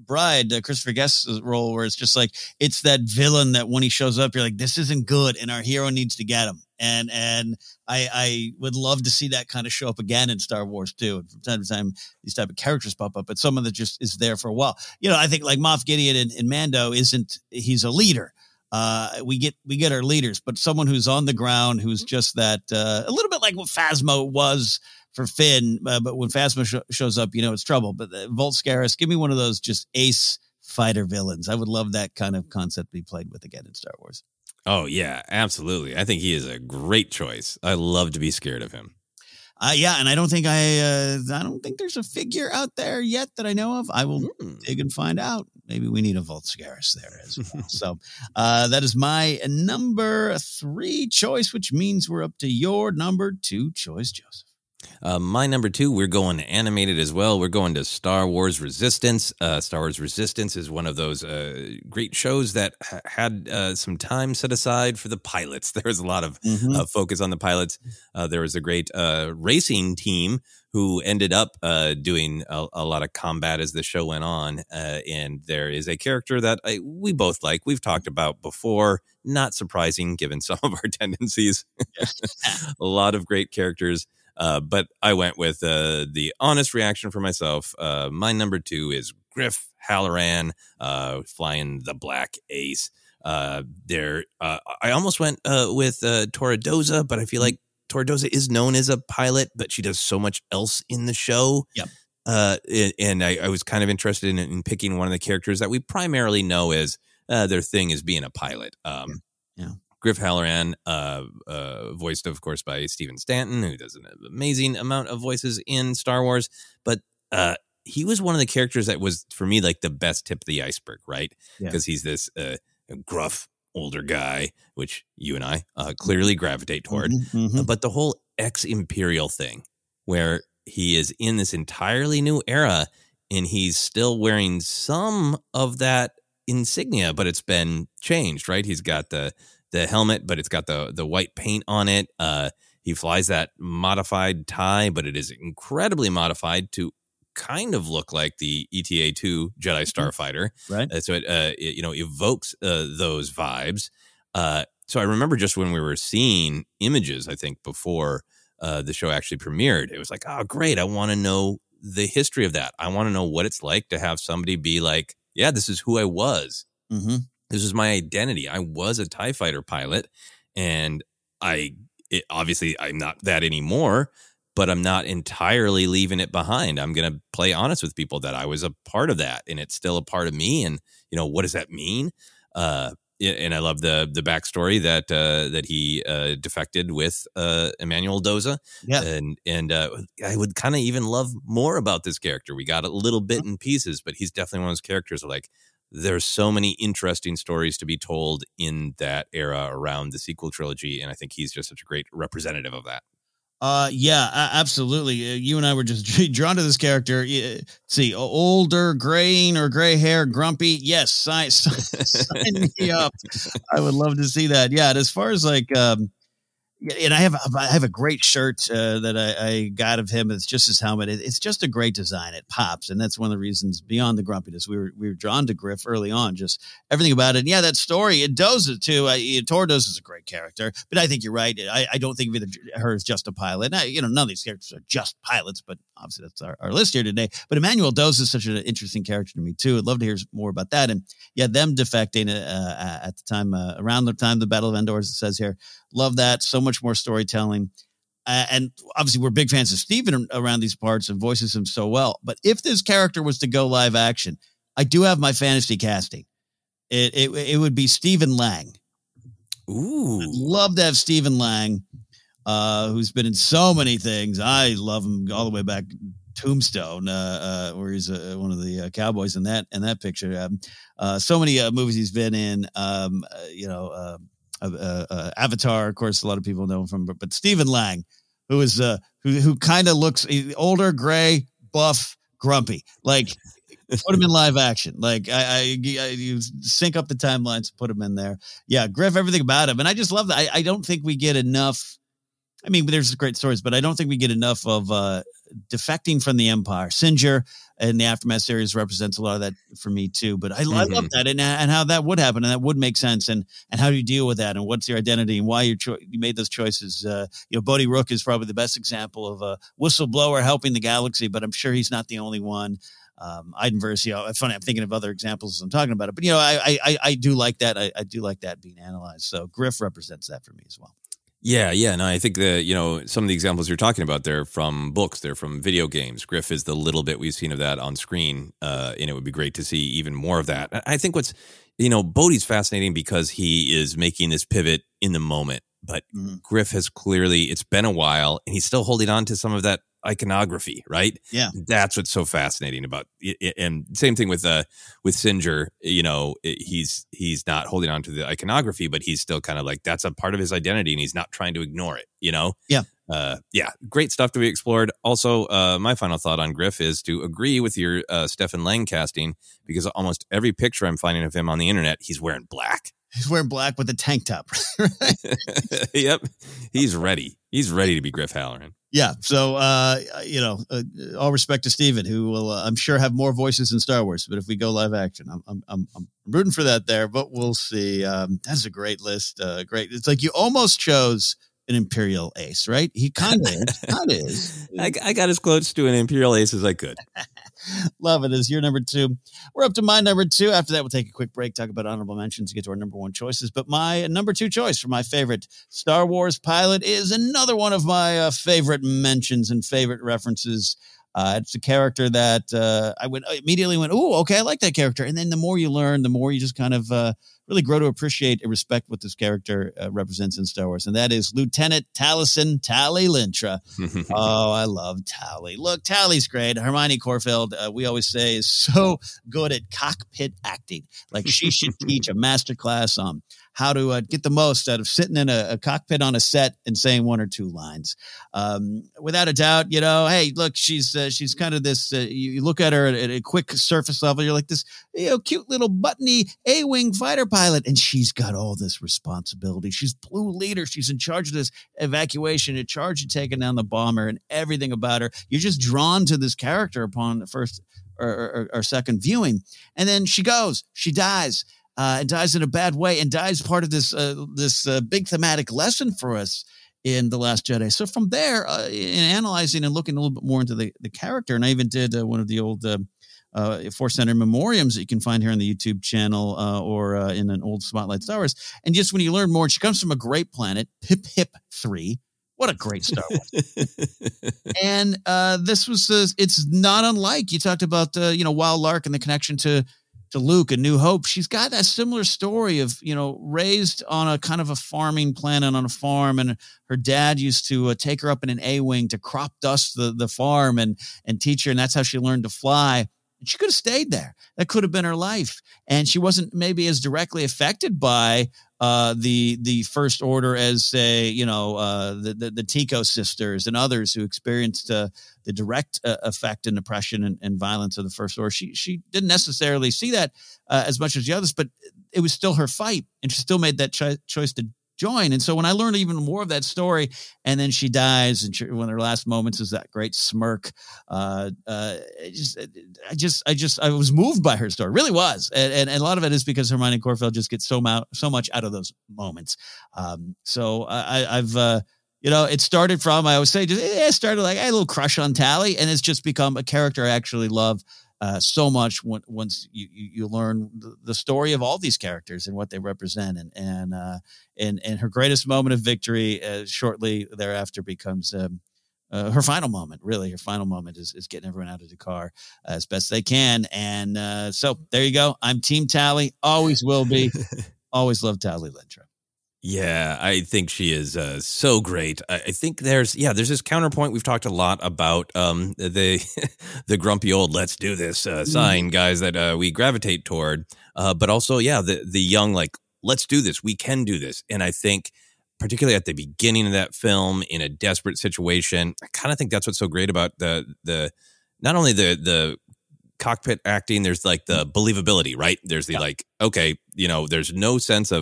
Bride, Christopher Guest's role, where it's just like, it's that villain that when he shows up, you're like, this isn't good, and our hero needs to get him. And I would love to see that kind of show up again in Star Wars too. And from time to time, these type of characters pop up, but someone that just is there for a while. I think like Moff Gideon in Mando he's a leader. We get our leaders, but someone who's on the ground, who's just that, a little bit like what Phasma was for Finn. But when Phasma shows up, it's trouble. But Volt Scarus, give me one of those just ace fighter villains. I would love that kind of concept to be played with again in Star Wars. Oh, yeah, absolutely. I think he is a great choice. I love to be scared of him. Yeah, and I don't think there's a figure out there yet that I know of. I will dig and find out. Maybe we need a Volt Scarus there as well. So that is my number 3 choice, which means we're up to your number 2 choice, Joseph. My number 2, we're going animated as well. We're going to Star Wars Resistance. Star Wars Resistance is one of those great shows that had some time set aside for the pilots. There was a lot of focus on the pilots. There was a great racing team who ended up doing a lot of combat as the show went on. And there is a character that we both like. We've talked about before. Not surprising given some of our tendencies. A lot of great characters. But I went with the honest reaction for myself. My number 2 is Griff Halloran, flying the Black Ace. I almost went with Tora Doza, but I feel like Tora Doza is known as a pilot, but she does so much else in the show. Yep. And I was kind of interested in picking one of the characters that we primarily know as their thing is being a pilot. Yeah. Griff Halloran, voiced, of course, by Stephen Stanton, who does an amazing amount of voices in Star Wars. But he was one of the characters that was, for me, like the best tip of the iceberg, right? Because he's this gruff, older guy, which you and I clearly gravitate toward. But the whole ex-Imperial thing, where he is in this entirely new era, and he's still wearing some of that insignia, but it's been changed, right? He's got the helmet, but it's got the white paint on it. He flies that modified tie, but it is incredibly modified to kind of look like the ETA-2 Jedi Starfighter. Right. So it evokes those vibes. So I remember just when we were seeing images, I think before the show actually premiered, it was like, oh, great. I want to know the history of that. I want to know what it's like to have somebody be like, yeah, this is who I was. This is my identity. I was a TIE fighter pilot, and obviously I'm not that anymore, but I'm not entirely leaving it behind. I'm going to play honest with people that I was a part of that, and it's still a part of me. And, what does that mean? And I love the backstory that he defected with Emmanuel Doza. Yeah. And I would kind of even love more about this character. We got a little bit in pieces, but he's definitely one of those characters like, there's so many interesting stories to be told in that era around the sequel trilogy, and I think he's just such a great representative of that. Absolutely. You and I were just drawn to this character. See, older, graying or gray hair, grumpy. Yes, sign me up. I would love to see that. Yeah, and as far as like, and I have a great shirt that I got of him. It's just his helmet. It's just a great design. It pops, and that's one of the reasons beyond the grumpiness we were drawn to Griff early on. Just everything about it. And yeah, that story. It does it too. Tora Doza is a great character, but I think you're right. I don't think of her as just a pilot. Now, none of these characters are just pilots, but obviously that's our list here today. But Emmanuel Doza is such an interesting character to me too. I'd love to hear more about that. And yeah, them defecting at the time around the time the Battle of Endor, as it says here. Love that. So much more storytelling. And obviously we're big fans of Steven around these parts and voices him so well. But if this character was to go live action, I do have my fantasy casting. It would be Stephen Lang. Ooh. I'd love to have Stephen Lang, who's been in so many things. I love him all the way back Tombstone, where he's one of the cowboys in that picture. So many movies he's been in, Avatar, of course, a lot of people know him from, but Stephen Lang, who is who kind of looks older, gray, buff, grumpy. Like, put him in live action. Like, you sync up the timelines, put him in there. Yeah, Griff, everything about him, and I just love that. I don't think we get enough I mean, there's great stories, but I don't think we get enough of defecting from the Empire. Sinjir and the Aftermath series represents a lot of that for me too. But I love that and how that would happen, and that would make sense. And how do you deal with that, and what's your identity, and why you made those choices? Bodhi Rook is probably the best example of a whistleblower helping the galaxy, but I'm sure he's not the only one. Iden Versio. It's funny. I'm thinking of other examples as I'm talking about it, but I do like that. I do like that being analyzed. So Griff represents that for me as well. Yeah. No, I think some of the examples you're talking about, they're from books, they're from video games. Griff is the little bit we've seen of that on screen, and it would be great to see even more of that. I think Bodhi's fascinating because he is making this pivot in the moment, but Griff has clearly, it's been a while, and he's still holding on to some of that iconography, right? Yeah, that's what's so fascinating about it. And same thing with Sinjir. He's not holding on to the iconography, but he's still kind of like, that's a part of his identity, and he's not trying to ignore it. Great stuff to be explored. Also, my final thought on Griff is to agree with your Stephen Lang casting, because almost every picture I'm finding of him on the internet, he's wearing black. He's wearing black with a tank top. Yep. He's ready. He's ready to be Griff Halloran. Yeah. So, all respect to Steven, who will, I'm sure, have more voices in Star Wars. But if we go live action, I'm rooting for that there. But we'll see. That's a great list. Great. It's like you almost chose an Imperial ace, right? He kind of is. I got as close to an Imperial ace as I could. Love it. Is your number 2. We're up to my number 2. After that, we'll take a quick break, talk about honorable mentions, get to our number 1 choices. But my number 2 choice for my favorite Star Wars pilot is another one of my favorite mentions and favorite references. It's a character that I immediately went, oh, okay, I like that character. And then the more you learn, the more you just kind of really grow to appreciate and respect what this character represents in Star Wars. And that is Lieutenant Taliesin Tali Lintra. Oh, I love Tali. Look, Tali's great. Hermione Corfield, we always say, is so good at cockpit acting. Like, she should teach a masterclass on how to get the most out of sitting in a cockpit on a set and saying 1 or 2 lines. Without a doubt, hey, look, she's kind of this, you look at her at a quick surface level, you're like this, cute little buttony A-wing fighter pilot, and she's got all this responsibility. She's blue leader. She's in charge of this evacuation, in charge of taking down the bomber, and everything about her. You're just drawn to this character upon the first or second viewing. And then she dies. And dies in a bad way, and dies part of this big thematic lesson for us in The Last Jedi. So from there, in analyzing and looking a little bit more into the character, and I even did one of the old Force Center memoriams that you can find here on the YouTube channel or in an old Spotlight Star Wars. And just when you learn more, she comes from a great planet, Pip 3. What a great Star Wars. And this was, it's not unlike, you talked about, Wild Lark and the connection to Luke and New Hope. She's got that similar story of, raised on a kind of a farming planet on a farm, and her dad used to take her up in an A-wing to crop dust the farm and teach her. And that's how she learned to fly. And she could have stayed there. That could have been her life. And she wasn't maybe as directly affected by the First Order as, say, the Tico sisters and others who experienced the direct effect and oppression and violence of the First Order. She didn't necessarily see that as much as the others, but it was still her fight, and she still made that choice to join. And so when I learned even more of that story, and then she dies, and one of her last moments is that great smirk. I was moved by her story, really was, and a lot of it is because Hermione Corfield just gets so much out of those moments. So I've it started from, I always say, it started like I had a little crush on Tali, and it's just become a character I actually love so much once you learn the story of all these characters and what they represent, and her greatest moment of victory shortly thereafter becomes her final moment. Really, her final moment is getting everyone out of the car as best they can. And so there you go. I'm Team Tali. Always will be. Always love Tali Lintra. Yeah, I think she is so great. I think there's this counterpoint. We've talked a lot about the grumpy old "let's do this" sign guys that we gravitate toward, but also the young, like, let's do this, we can do this. And I think particularly at the beginning of that film, in a desperate situation, I kind of think that's what's so great about the not only the cockpit acting, there's like the believability, right? There's the like, okay, there's no sense of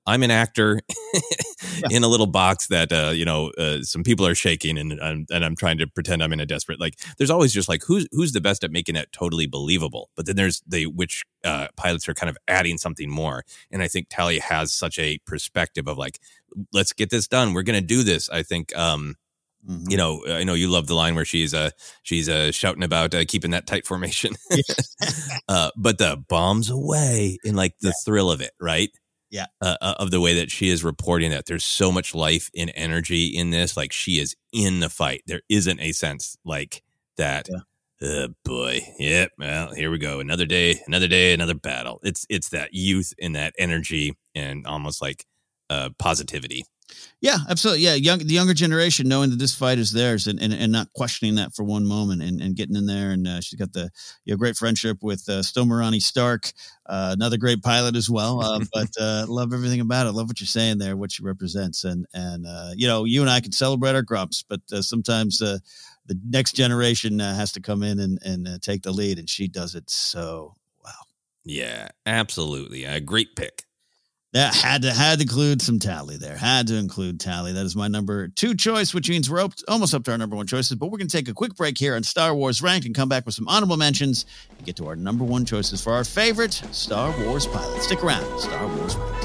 I'm an actor in a little box that some people are shaking, and I'm trying to pretend I'm in a desperate. Like, there's always just like who's the best at making it totally believable. But then there's which pilots are kind of adding something more. And I think Tally has such a perspective of like, let's get this done. We're going to do this. I think. I know you love the line where she's shouting about keeping that tight formation, but the bombs away in like the thrill of it, right? Yeah. Of the way that she is reporting that there's so much life and energy in this. Like, she is in the fight. There isn't a sense like that. Yeah. Boy. Yep. Well, here we go. Another day, another battle. It's that youth and that energy and almost like positivity. Yeah, absolutely. Yeah, the younger generation knowing that this fight is theirs and not questioning that for one moment and getting in there. And she's got the great friendship with Stomarani Stark, another great pilot as well. But love everything about it. Love what you're saying there, what she represents. And you and I can celebrate our grumps, but sometimes the next generation has to come in and take the lead, and she does it so well. Yeah, absolutely. A great pick. That had to include some Tally there. Had to include Tally. That is my number 2 choice, which means we're almost up to our number 1 choices. But we're going to take a quick break here on Star Wars Ranked and come back with some honorable mentions and get to our number 1 choices for our favorite Star Wars pilots. Stick around. Star Wars Ranked.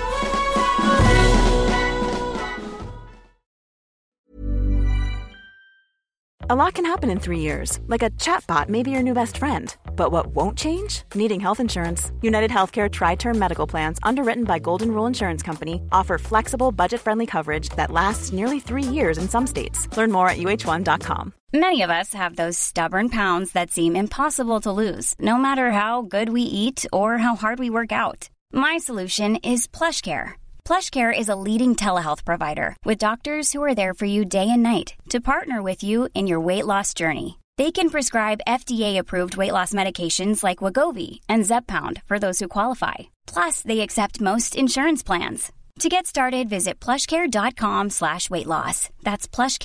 A lot can happen in 3 years, like a chatbot may be your new best friend. But what won't change? Needing health insurance. United Healthcare Tri-Term Medical Plans, underwritten by Golden Rule Insurance Company, offer flexible, budget-friendly coverage that lasts nearly 3 years in some states. Learn more at UH1.com. Many of us have those stubborn pounds that seem impossible to lose, no matter how good we eat or how hard we work out. My solution is PlushCare. PlushCare is a leading telehealth provider with doctors who are there for you day and night to partner with you in your weight loss journey. They can prescribe FDA-approved weight loss medications like Wegovy and Zepbound for those who qualify. Plus, they accept most insurance plans. To get started, visit plushcare.com/weightloss. That's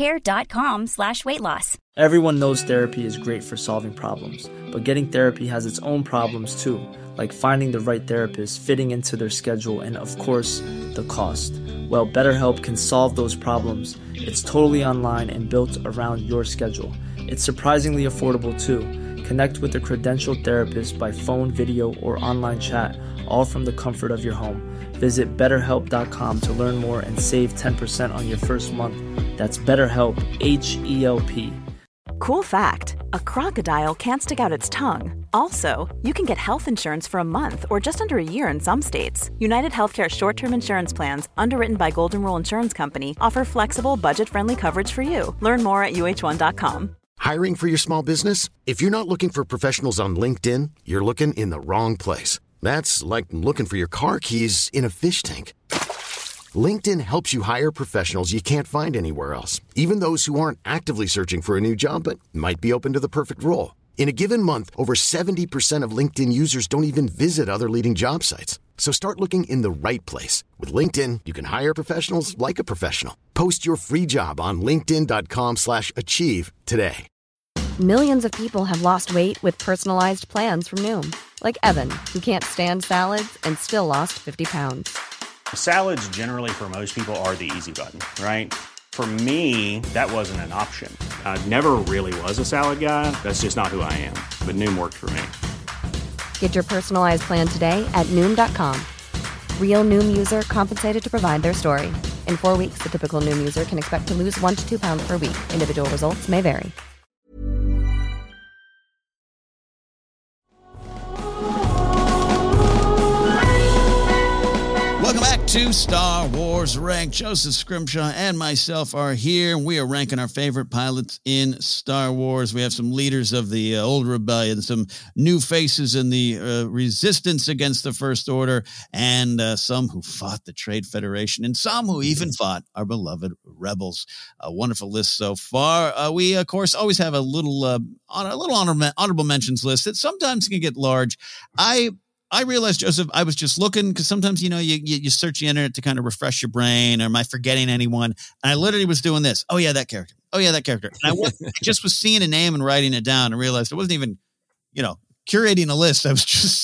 plushcare.com/weightloss. Everyone knows therapy is great for solving problems, but getting therapy has its own problems too, like finding the right therapist, fitting into their schedule, and of course, the cost. Well, BetterHelp can solve those problems. It's totally online and built around your schedule. It's surprisingly affordable too. Connect with a credentialed therapist by phone, video, or online chat, all from the comfort of your home. Visit BetterHelp.com to learn more and save 10% on your first month. That's BetterHelp, H-E-L-P. Cool fact, a crocodile can't stick out its tongue. Also, you can get health insurance for a month or just under a year in some states. United Healthcare short-term insurance plans, underwritten by Golden Rule Insurance Company, offer flexible, budget-friendly coverage for you. Learn more at UH1.com. Hiring for your small business? If you're not looking for professionals on LinkedIn, you're looking in the wrong place. That's like looking for your car keys in a fish tank. LinkedIn helps you hire professionals you can't find anywhere else, even those who aren't actively searching for a new job but might be open to the perfect role. In a given month, over 70% of LinkedIn users don't even visit other leading job sites. So start looking in the right place. With LinkedIn, you can hire professionals like a professional. Post your free job on linkedin.com/achieve today. Millions of people have lost weight with personalized plans from Noom. Like Evan, who can't stand salads and still lost 50 pounds. Salads generally for most people are the easy button, right? For me, that wasn't an option. I never really was a salad guy. That's just not who I am. But Noom worked for me. Get your personalized plan today at Noom.com. Real Noom user compensated to provide their story. In 4 weeks, the typical Noom user can expect to lose 1 to 2 pounds per week. Individual results may vary. Welcome back to Star Wars Ranked. Joseph Scrimshaw and myself are here. We are ranking our favorite pilots in Star Wars. We have some leaders of the old rebellion, some new faces in the resistance against the First Order, and some who fought the Trade Federation, and some who even fought our beloved rebels. A wonderful list so far. We, of course, always have a little honorable mentions list that sometimes can get large. I realized, Joseph, I was just looking because sometimes, you search the internet to kind of refresh your brain. Or am I forgetting anyone? And I literally was doing this. Oh, yeah, that character. Oh, yeah, that character. And I just was seeing a name and writing it down and realized I wasn't even, curating a list. I was just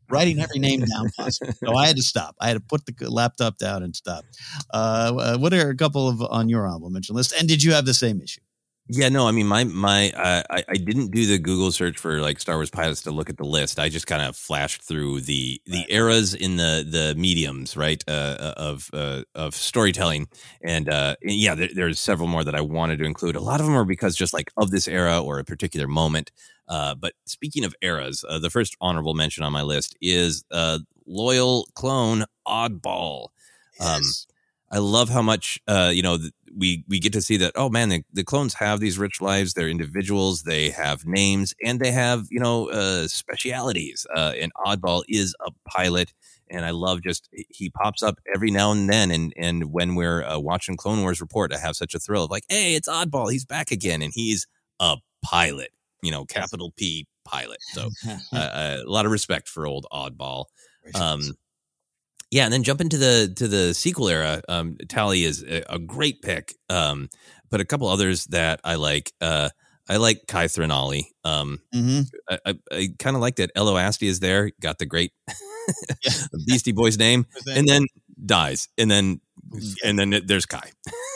writing every name down possible. So I had to stop. I had to put the laptop down and stop. What are a couple of on your honorable mention list? And did you have the same issue? Yeah, no, I mean, I didn't do the Google search for like Star Wars pilots to look at the list. I just kind of flashed through the eras in the mediums, right, of storytelling, and yeah, there's several more that I wanted to include. A lot of them are because just like of this era or a particular moment. But speaking of eras, the first honorable mention on my list is loyal clone Oddball. Yes. I love how much we get to see that, oh man, the clones have these rich lives. They're individuals. They have names and they have, specialities. And Oddball is a pilot. And I love he pops up every now and then. And when we're watching Clone Wars Report, I have such a thrill of like, hey, it's Oddball. He's back again. And he's a pilot, capital P pilot. So a lot of respect for old Oddball. Yeah, and then jump into the sequel era. Tally is a great pick, but a couple others that I like. I like Kai Threnali. I kind of like that Elo Asti is there. Got the great Beastie Boys name, and then dies, and then there's Kai.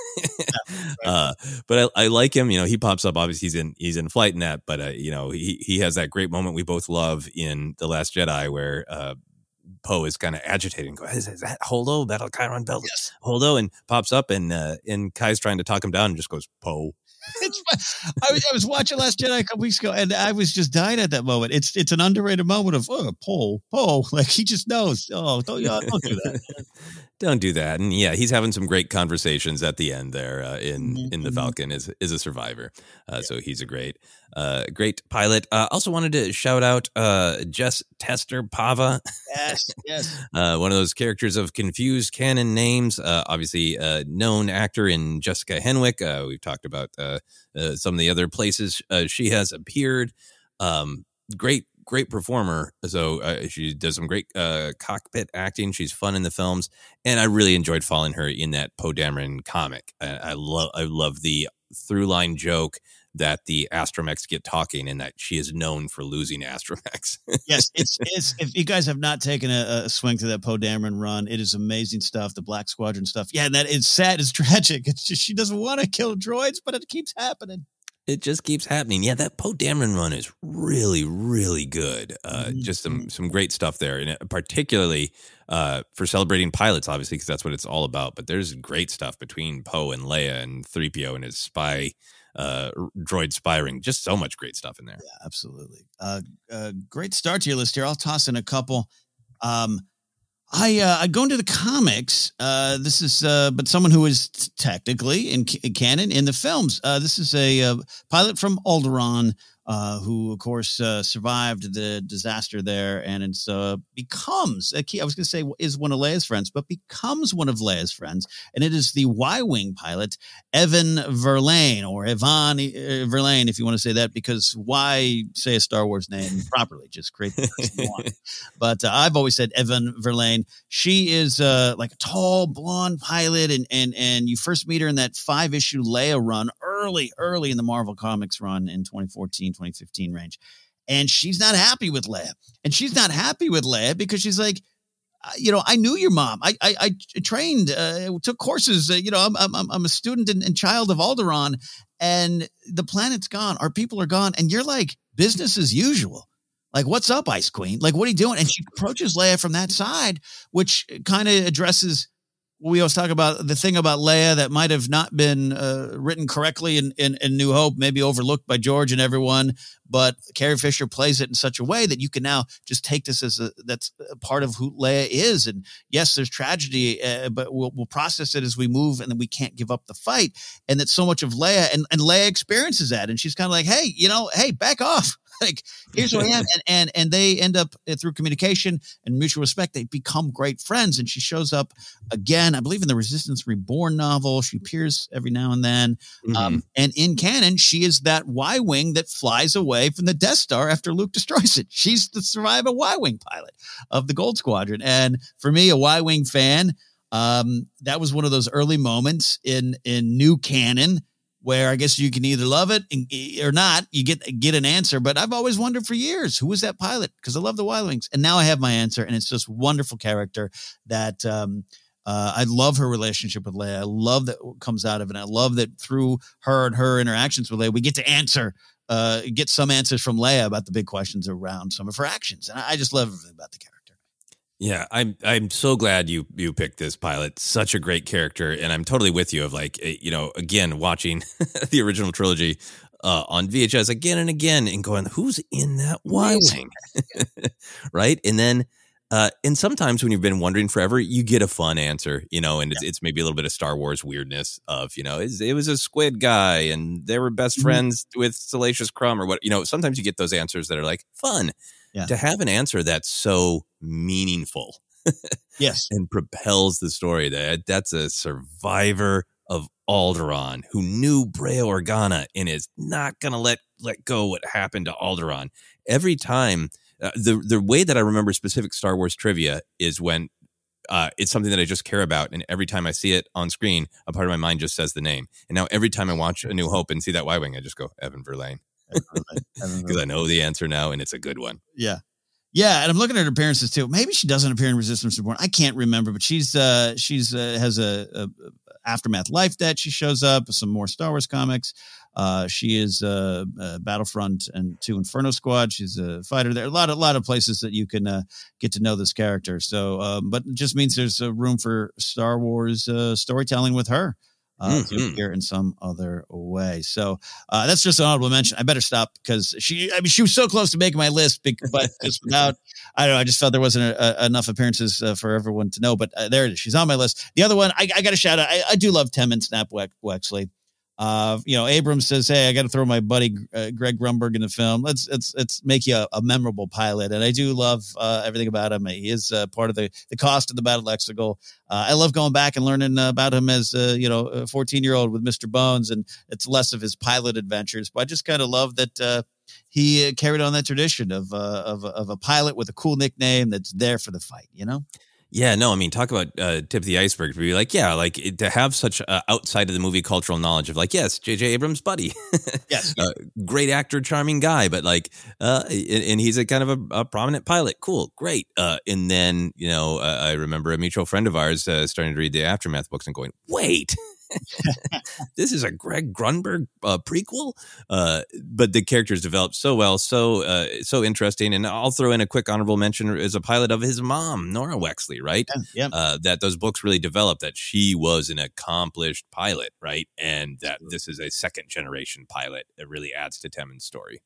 But I like him. He pops up. Obviously, he's in flight in that, but he has that great moment we both love in The Last Jedi where Poe is kind of agitating. Is that Holdo? Battle Chiron Belt? Yes. Holdo, and pops up, and Kai's trying to talk him down and just goes, Poe. I was watching Last Jedi a couple weeks ago, and I was just dying at that moment. It's an underrated moment of Poe, like he just knows. Oh, don't do that. Don't do that. And yeah, he's having some great conversations at the end there in the Falcon is a survivor. So he's a great pilot. Also wanted to shout out Jess Tester Pava. Yes. One of those characters of confused canon names. Obviously known actor in Jessica Henwick. We've talked about some of the other places she has appeared. Great performer. So she does some great cockpit acting. She's fun in the films, and I really enjoyed following her in that Poe Dameron comic. I love the through line joke that the astromechs get talking, and that she is known for losing astromechs. Yes, it's if you guys have not taken a swing through that Poe Dameron run, it is amazing stuff. The Black Squadron stuff, yeah, and that it's sad, it's tragic. It's just she doesn't want to kill droids, but it keeps happening. It just keeps happening. Yeah, that Poe Dameron run is really, really good. Just some great stuff there, and particularly for celebrating pilots, obviously, because that's what it's all about. But there's great stuff between Poe and Leia and 3PO and his spy droid spy ring. Just so much great stuff in there. Yeah, absolutely. Great start to your list here. I'll toss in a couple. I go into the comics. This is, but someone who is technically in canon in the films. This is a pilot from Alderaan, who of course survived the disaster there, and it's becomes a key. I was going to say is one of Leia's friends, but becomes one of Leia's friends, and it is the Y-wing pilot Evan Verlaine, or Evan Verlaine, if you want to say that, because why say a Star Wars name properly? Just create the person you want. But I've always said Evan Verlaine. She is like a tall blonde pilot, and you first meet her in that 5-issue Leia run early in the Marvel Comics run in 2014-2015 range. And she's not happy with Leia. And she's not happy with Leia because she's like, I knew your mom. I trained, took courses. I'm a student and child of Alderaan, and the planet's gone. Our people are gone. And you're like, business as usual. Like, what's up, Ice Queen? Like, what are you doing? And she approaches Leia from that side, which kind of addresses, we always talk about the thing about Leia that might have not been written correctly in New Hope, maybe overlooked by George and everyone, but Carrie Fisher plays it in such a way that you can now just take this as that's a part of who Leia is. And yes, there's tragedy, but we'll process it as we move, and then we can't give up the fight. And that so much of Leia, and Leia experiences that, and she's kind of like, hey, back off. Like, here's who I am. And they end up through communication and mutual respect, they become great friends. And she shows up again, I believe in the Resistance Reborn novel. She appears every now and then. Mm-hmm. And in canon, she is that Y-wing that flies away from the Death Star after Luke destroys it. She's the surviving Y-wing pilot of the Gold Squadron. And for me, a Y-wing fan, that was one of those early moments in new canon where I guess you can either love it or not. You get an answer. But I've always wondered for years, who was that pilot? Because I love the Y Wings. And now I have my answer, and it's just wonderful character that I love her relationship with Leia. I love that what comes out of it. And I love that through her and her interactions with Leia, we get to get some answers from Leia about the big questions around some of her actions. And I just love everything about the character. Yeah, I'm so glad you picked this pilot. Such a great character, and I'm totally with you. Of like, again, watching the original trilogy on VHS again and again, and going, "Who's in that Y-wing?" Right, and then, and sometimes when you've been wondering forever, you get a fun answer, and it's maybe a little bit of Star Wars weirdness of, it was a squid guy, and they were best friends with Salacious Crumb, or what. Sometimes you get those answers that are like fun. Yeah. To have an answer that's so meaningful, yes, and propels the story. That's a survivor of Alderaan who knew Breha Organa and is not going to let go what happened to Alderaan. Every time, the way that I remember specific Star Wars trivia is when it's something that I just care about, and every time I see it on screen, a part of my mind just says the name. And now every time I watch A New Hope and see that Y-wing, I just go, Evan Verlaine. Because I know the answer now, and it's a good one. Yeah, and I'm looking at her appearances too. Maybe she doesn't appear in Resistance Reborn. I can't remember, but she's has a Aftermath Life that she shows up. Some more Star Wars comics. She is Battlefront and 2 Inferno Squad. She's a fighter there. A lot of places that you can get to know this character. So, but it just means there's a room for Star Wars storytelling with her. Here in some other way. So that's just an honorable mention. I better stop because she was so close to making my list, but just without, I don't know, I just felt there wasn't enough appearances for everyone to know, but there it is. She's on my list. The other one, I got to shout out. I do love Temmin Snap Wexley. Abrams says, "Hey, I got to throw my buddy Greg Grunberg in the film. Let's make you a memorable pilot." And I do love everything about him. He is part of the cost of the Battle Lexical. I love going back and learning about him as a 14-year-old with Mr. Bones, and it's less of his pilot adventures. But I just kind of love that he carried on that tradition of a pilot with a cool nickname that's there for the fight. Yeah, no, I mean, talk about tip of the iceberg to be like, to have such outside of the movie cultural knowledge of like, yes, J.J. Abrams' buddy. Yes. Great actor, charming guy, but like, and he's a kind of a prominent pilot. Cool, great. And then, I remember a mutual friend of ours starting to read the Aftermath books and going, wait. This is a Greg Grunberg prequel, but the characters developed so well, so interesting. And I'll throw in a quick honorable mention as a pilot of his mom, Nora Wexley, right? Yeah. That those books really developed that she was an accomplished pilot, right? And that this is a second generation pilot that really adds to Temmin's story.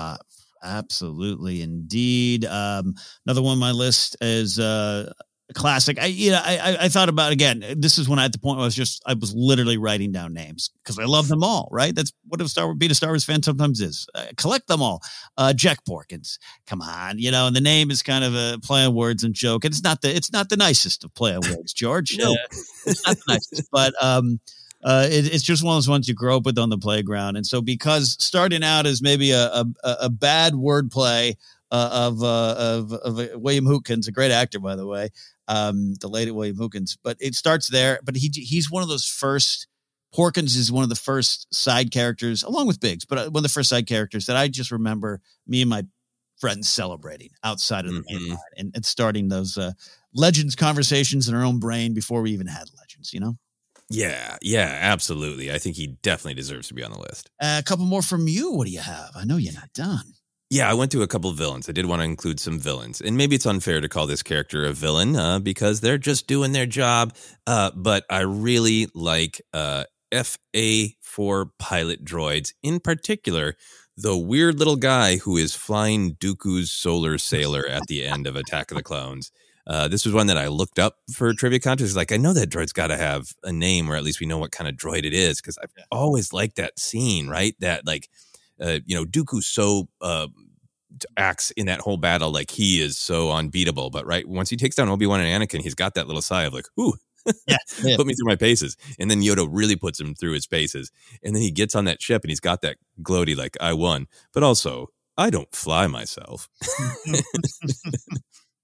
Absolutely, indeed. Another one on my list is classic. I thought about, again, this is when I at the point where I was literally writing down names because I love them all, right? That's what being a Star Wars fan sometimes is. Collect them all. Jack Porkins, come on, and the name is kind of a play on words and joke. And it's not the nicest of play on words, George. No, it's not the nicest, but it's just one of those ones you grow up with on the playground. And so because starting out as maybe a bad wordplay of William Hootkins, a great actor, by the way, the late William Hootkins, but it starts there. But he's one of those first. Porkins is one of the first side characters, along with Biggs, but one of the first side characters that I just remember me and my friends celebrating outside of the main line and starting those Legends conversations in our own brain before we even had Legends. Yeah, absolutely. I think he definitely deserves to be on the list. A couple more from you. What do you have? I know you're not done. Yeah, I went to a couple of villains. I did want to include some villains. And maybe it's unfair to call this character a villain because they're just doing their job. But I really like FA-4 pilot droids, in particular, the weird little guy who is flying Dooku's solar sailor at the end of Attack of the Clones. This was one that I looked up for trivia contests. Like, I know that droid's got to have a name, or at least we know what kind of droid it is, because I've always liked that scene, right? That, like, Dooku so acts in that whole battle like he is so unbeatable, but right once he takes down Obi-Wan and Anakin, he's got that little sigh of like, ooh, put me through my paces. And then Yoda really puts him through his paces, and then he gets on that ship and he's got that gloaty like, I won, but also I don't fly myself.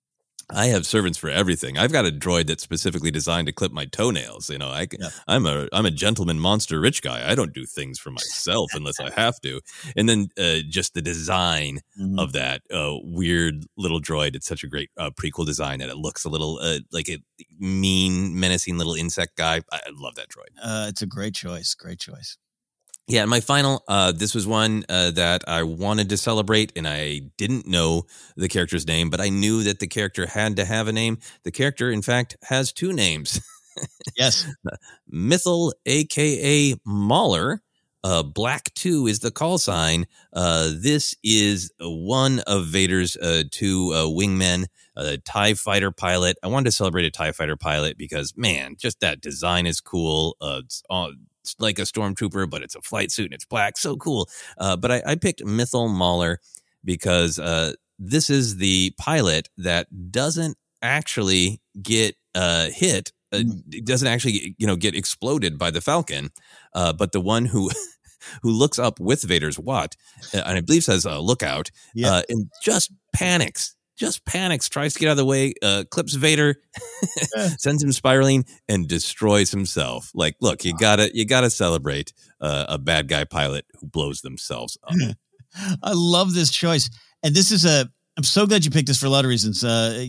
I have servants for everything. I've got a droid that's specifically designed to clip my toenails. I'm a gentleman monster rich guy. I don't do things for myself unless I have to. And then just the design of that weird little droid. It's such a great prequel design, and it looks a little like a mean, menacing little insect guy. I love that droid. It's a great choice. Great choice. Yeah, and my final, this was one that I wanted to celebrate, and I didn't know the character's name, but I knew that the character had to have a name. The character, in fact, has 2 names. Yes. Mythal, a.k.a. Mauler. Black 2 is the call sign. This is one of Vader's 2 wingmen, a TIE fighter pilot. I wanted to celebrate a TIE fighter pilot because, man, just that design is cool. It's like a stormtrooper, but it's a flight suit and it's black. So cool. But I picked Mythal Mauler because this is the pilot that doesn't actually get hit. It doesn't actually, get exploded by the Falcon. But the one who looks up with Vader's watch, and I believe says lookout, and just panics. Tries to get out of the way, clips Vader, sends him spiraling, and destroys himself. Like, look, you gotta celebrate a bad guy pilot who blows themselves up. I love this choice, and this is I'm so glad you picked this for a lot of reasons.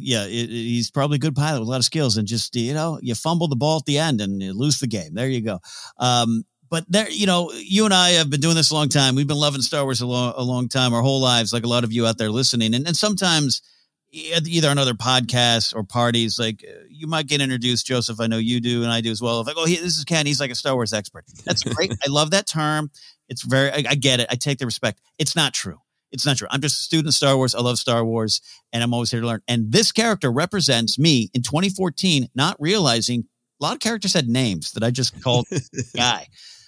He's probably a good pilot with a lot of skills, and just you fumble the ball at the end and you lose the game. There you go. But there, you and I have been doing this a long time. We've been loving Star Wars a long time, our whole lives, like a lot of you out there listening, and sometimes, either on other podcasts or parties, like you might get introduced, Joseph. I know you do, and I do as well. Like, this is Ken. He's like a Star Wars expert. That's great. I love that term. It's I get it. I take the respect. It's not true. I'm just a student of Star Wars. I love Star Wars, and I'm always here to learn. And this character represents me in 2014, not realizing a lot of characters had names that I just called guy.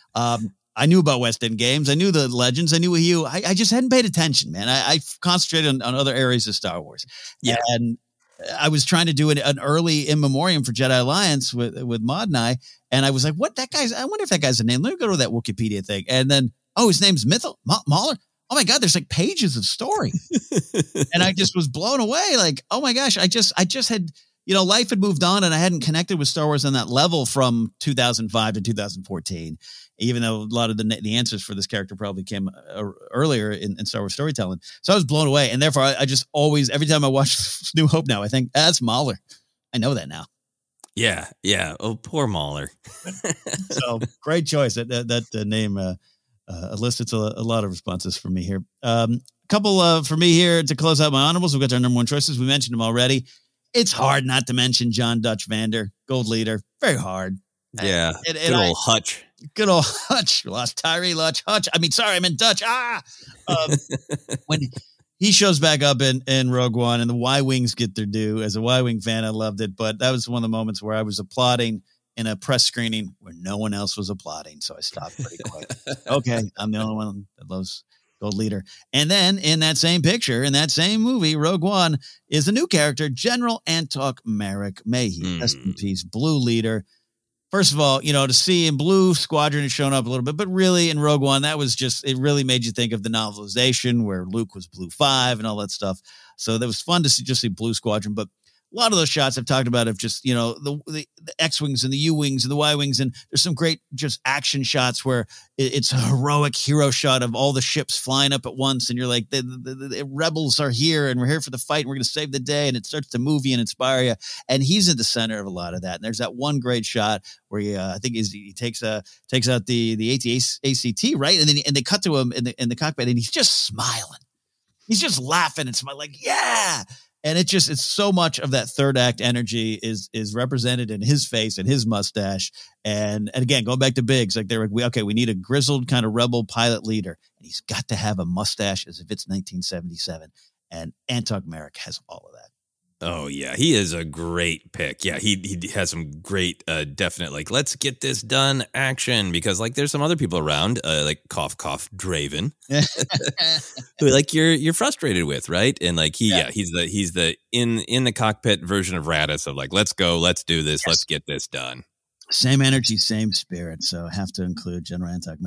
I knew about West End Games. I knew the legends. I knew Hugh. I just hadn't paid attention, man. I concentrated on other areas of Star Wars. Yeah. And I was trying to do an early in memoriam for Jedi Alliance with Maud and I was like, I wonder if that guy's a name. Let me go to that Wikipedia thing. And then, his name's Mythal Mauler. Oh my God, there's like pages of story. And I just was blown away. Like, oh my gosh, I just had, life had moved on and I hadn't connected with Star Wars on that level from 2005 to 2014. Even though a lot of the answers for this character probably came earlier in Star Wars storytelling. So I was blown away. And therefore, I just always, every time I watch New Hope now, I think, that's Mauler. I know that now. Yeah. Oh, poor Mauler. So great choice. That name elicits a lot of responses from me here. Couple for me here to close out my honorables. We've got our number 1 choices. We mentioned them already. It's hard not to mention John Dutch Vander, Gold Leader. Very hard. Yeah. Good old Hutch. Good old Hutch. Lost Tyree Hutch. I meant Dutch. When he shows back up in Rogue One and the Y-Wings get their due. As a Y-Wing fan, I loved it. But that was one of the moments where I was applauding in a press screening where no one else was applauding. So I stopped pretty quick. Okay, I'm the only one that loves Gold Leader. And then in that same picture, in that same movie, Rogue One, is a new character, General Antok Merrick. May he rest in peace. Blue Leader. First of all, to see in Blue Squadron had shown up a little bit, but really in Rogue One, that was it really made you think of the novelization where Luke was Blue 5 and all that stuff. So that was fun to see Blue Squadron, but a lot of those shots I've talked about of just, the X-Wings and the U-Wings and the Y-Wings. And there's some great just action shots where it's a heroic hero shot of all the ships flying up at once. And you're like, the rebels are here and we're here for the fight and we're going to save the day. And it starts to move you and inspire you. And he's at the center of a lot of that. And there's that one great shot where I think he takes out the AT-ACT, right? And then they cut to him in the cockpit and he's just smiling. He's just laughing and smiling like, yeah. And it's so much of that third act energy is represented in his face and his mustache. And again, going back to Biggs, like we need a grizzled kind of rebel pilot leader. And he's got to have a mustache as if it's 1977. And Antok Merrick has all of that. Oh, yeah. He is a great pick. Yeah, he has some great, definite, like, let's get this done action. Because, like, there's some other people around, like, cough, Draven, who, like, you're frustrated with, right? And, like, he's the in the cockpit version of Raditz of, like, let's go, let's do this, let's get this done. Same energy, same spirit. So I have to include General Antok Merrick.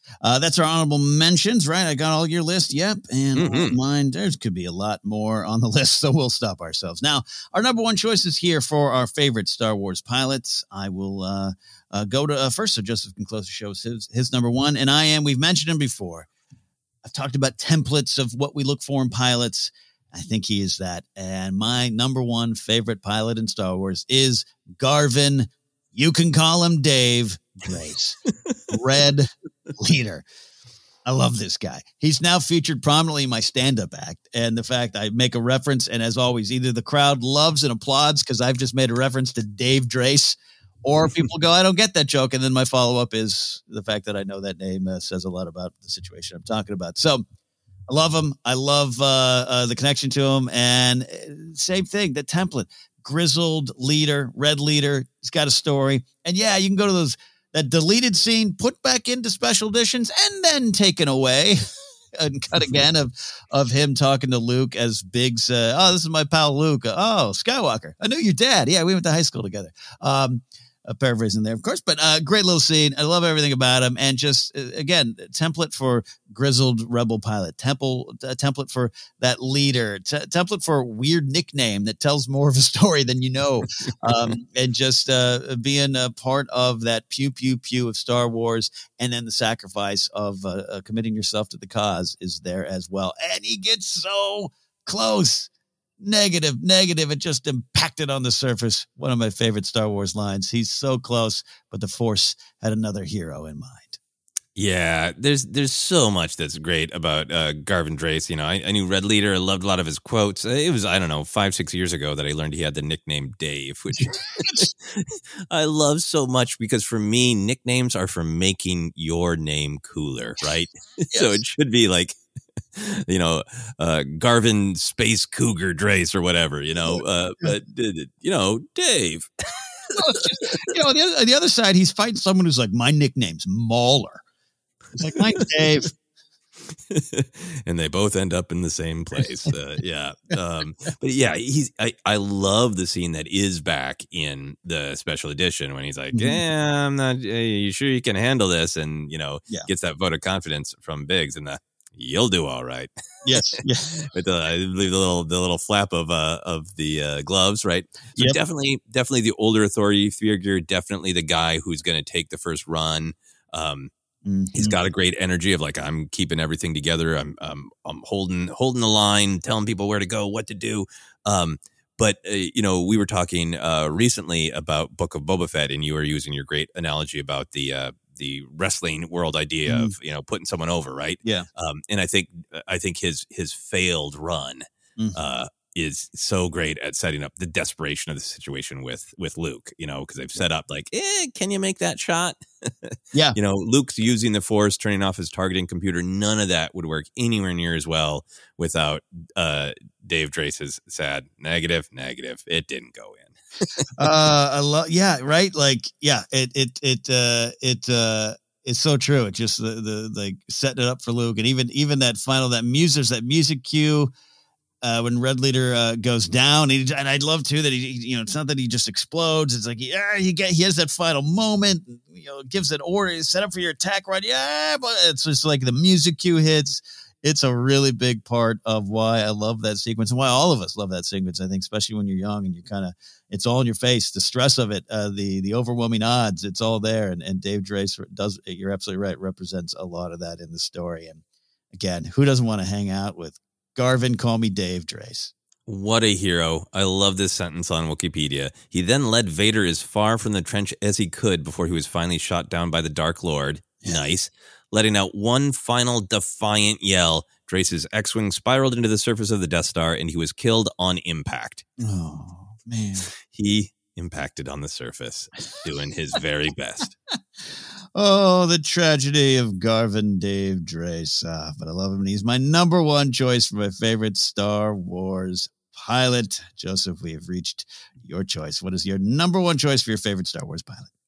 That's our honorable mentions, right? I got all your list. Yep. And mine, there could be a lot more on the list, so we'll stop ourselves. Now, our number one choice is here for our favorite Star Wars pilots. I will go to first, so Joseph can close the show with his number one. And we've mentioned him before. I've talked about templates of what we look for in pilots. I think he is that. And my number one favorite pilot in Star Wars is Garvin. You can call him Dave Drace. Red Leader. I love this guy. He's now featured prominently in my stand-up act. And the fact I make a reference, and as always, either the crowd loves and applauds because I've just made a reference to Dave Drace, or people go, I don't get that joke. And then my follow-up is the fact that I know that name says a lot about the situation I'm talking about. So I love him. I love the connection to him. And same thing, the template. Grizzled leader, red leader. He's got a story. And yeah, you can go to that deleted scene, put back into special editions, and then taken away and cut again of him talking to Luke as Biggs. This is my pal Luke. Skywalker. I knew your dad. Yeah, we went to high school together. Paraphrasing there, of course, but great little scene. I love everything about him. And just, again, template for grizzled rebel pilot, template for that leader, template for a weird nickname that tells more of a story than you know. And just being a part of that pew, pew, pew of Star Wars. And then the sacrifice of committing yourself to the cause is there as well. And he gets so close. Negative. It just impacted on the surface. One of my favorite Star Wars lines. He's so close, but the Force had another hero in mind. Yeah, there's so much that's great about Garvin Drace. You know, I knew Red Leader. I loved a lot of his quotes. It was, 5-6 years ago that I learned he had the nickname Dave, which I love so much because for me, nicknames are for making your name cooler, right? Yes. So it should be like, Garvin Space Cougar Drace or whatever, but, Dave. The other side, he's fighting someone who's like, my nickname's Mauler. It's like, hi, Dave. And they both end up in the same place. But yeah, I love the scene that is back in the special edition when he's like, yeah, I'm not, you sure you can handle this? And, gets that vote of confidence from Biggs and you'll do all right. Yes. With I believe the little flap of the gloves, right? So definitely the older authority figure, definitely the guy who's going to take the first run. He's got a great energy of like, I'm keeping everything together. I'm holding the line, telling people where to go, what to do. But we were talking recently about Book of Boba Fett, and you were using your great analogy about the wrestling world idea of putting someone over, right? Yeah. And I think his failed run is so great at setting up the desperation of the situation with Luke, because they've set up like, can you make that shot? Yeah. Luke's using the Force, turning off his targeting computer. None of that would work anywhere near as well without Dave Drace's sad negative. It didn't go in. Right. Like, it's so true. It's just the like setting it up for Luke, and even that final, that music cue when Red Leader goes down, and I'd love too that he it's not that he just explodes. It's like he has that final moment, gives an order, set up for your attack, right? Yeah, but it's just like the music cue hits. It's a really big part of why I love that sequence and why all of us love that sequence. I think, especially when you're young and you it's all in your face, the stress of it, the overwhelming odds, it's all there. And Dave Drace does, you're absolutely right, represents a lot of that in the story. And again, who doesn't want to hang out with Garvin? Call me Dave Drace. What a hero. I love this sentence on Wikipedia. He then led Vader as far from the trench as he could before he was finally shot down by the Dark Lord. Yeah. Nice. Letting out one final defiant yell, Drace's X-Wing spiraled into the surface of the Death Star, and he was killed on impact. Oh, man. He impacted on the surface, doing his very best. Oh, the tragedy of Garvin Dave Drace. But I love him, and he's my number one choice for my favorite Star Wars pilot. Joseph, we have reached your choice. What is your number one choice for your favorite Star Wars pilot?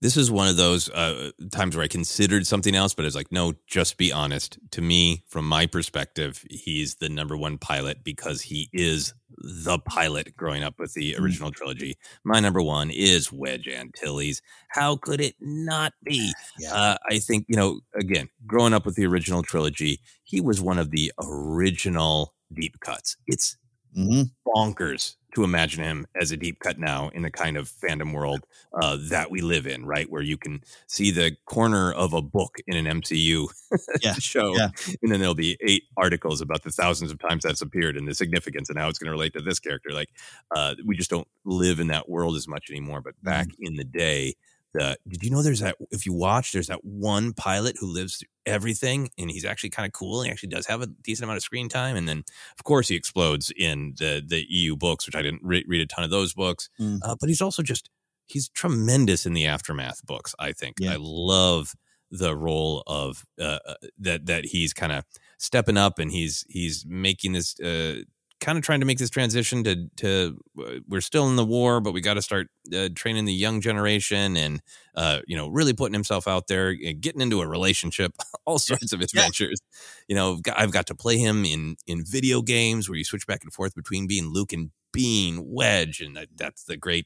This is one of those times where I considered something else, but it's like, no, just be honest. To me, from my perspective, he's the number one pilot because he is the pilot growing up with the original trilogy. My number one is Wedge Antilles. How could it not be? Yeah. I think, again, growing up with the original trilogy, he was one of the original deep cuts. It's bonkers to imagine him as a deep cut now in the kind of fandom world that we live in, right? Where you can see the corner of a book in an MCU show, and then there'll be 8 articles about the thousands of times that's appeared and the significance and how it's going to relate to this character. Like, we just don't live in that world as much anymore. But back in the day, did you know there's that one pilot who lives through everything, and he's actually kind of cool. He actually does have a decent amount of screen time. And then, of course, he explodes in the EU books, which I didn't read a ton of those books. But he's also he's tremendous in the Aftermath books, I think. I love the role of that he's kind of stepping up, and he's making this kind of trying to make this transition to we're still in the war, but we got to start training the young generation and, really putting himself out there, getting into a relationship, all sorts of adventures. I've got to play him in video games where you switch back and forth between being Luke and being Wedge. And that's the great,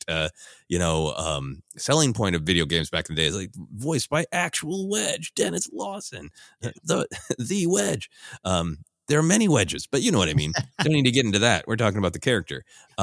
selling point of video games back in the day, is like voiced by actual Wedge, Dennis Lawson, the Wedge. There are many Wedges, but you know what I mean. Don't need to get into that. We're talking about the character.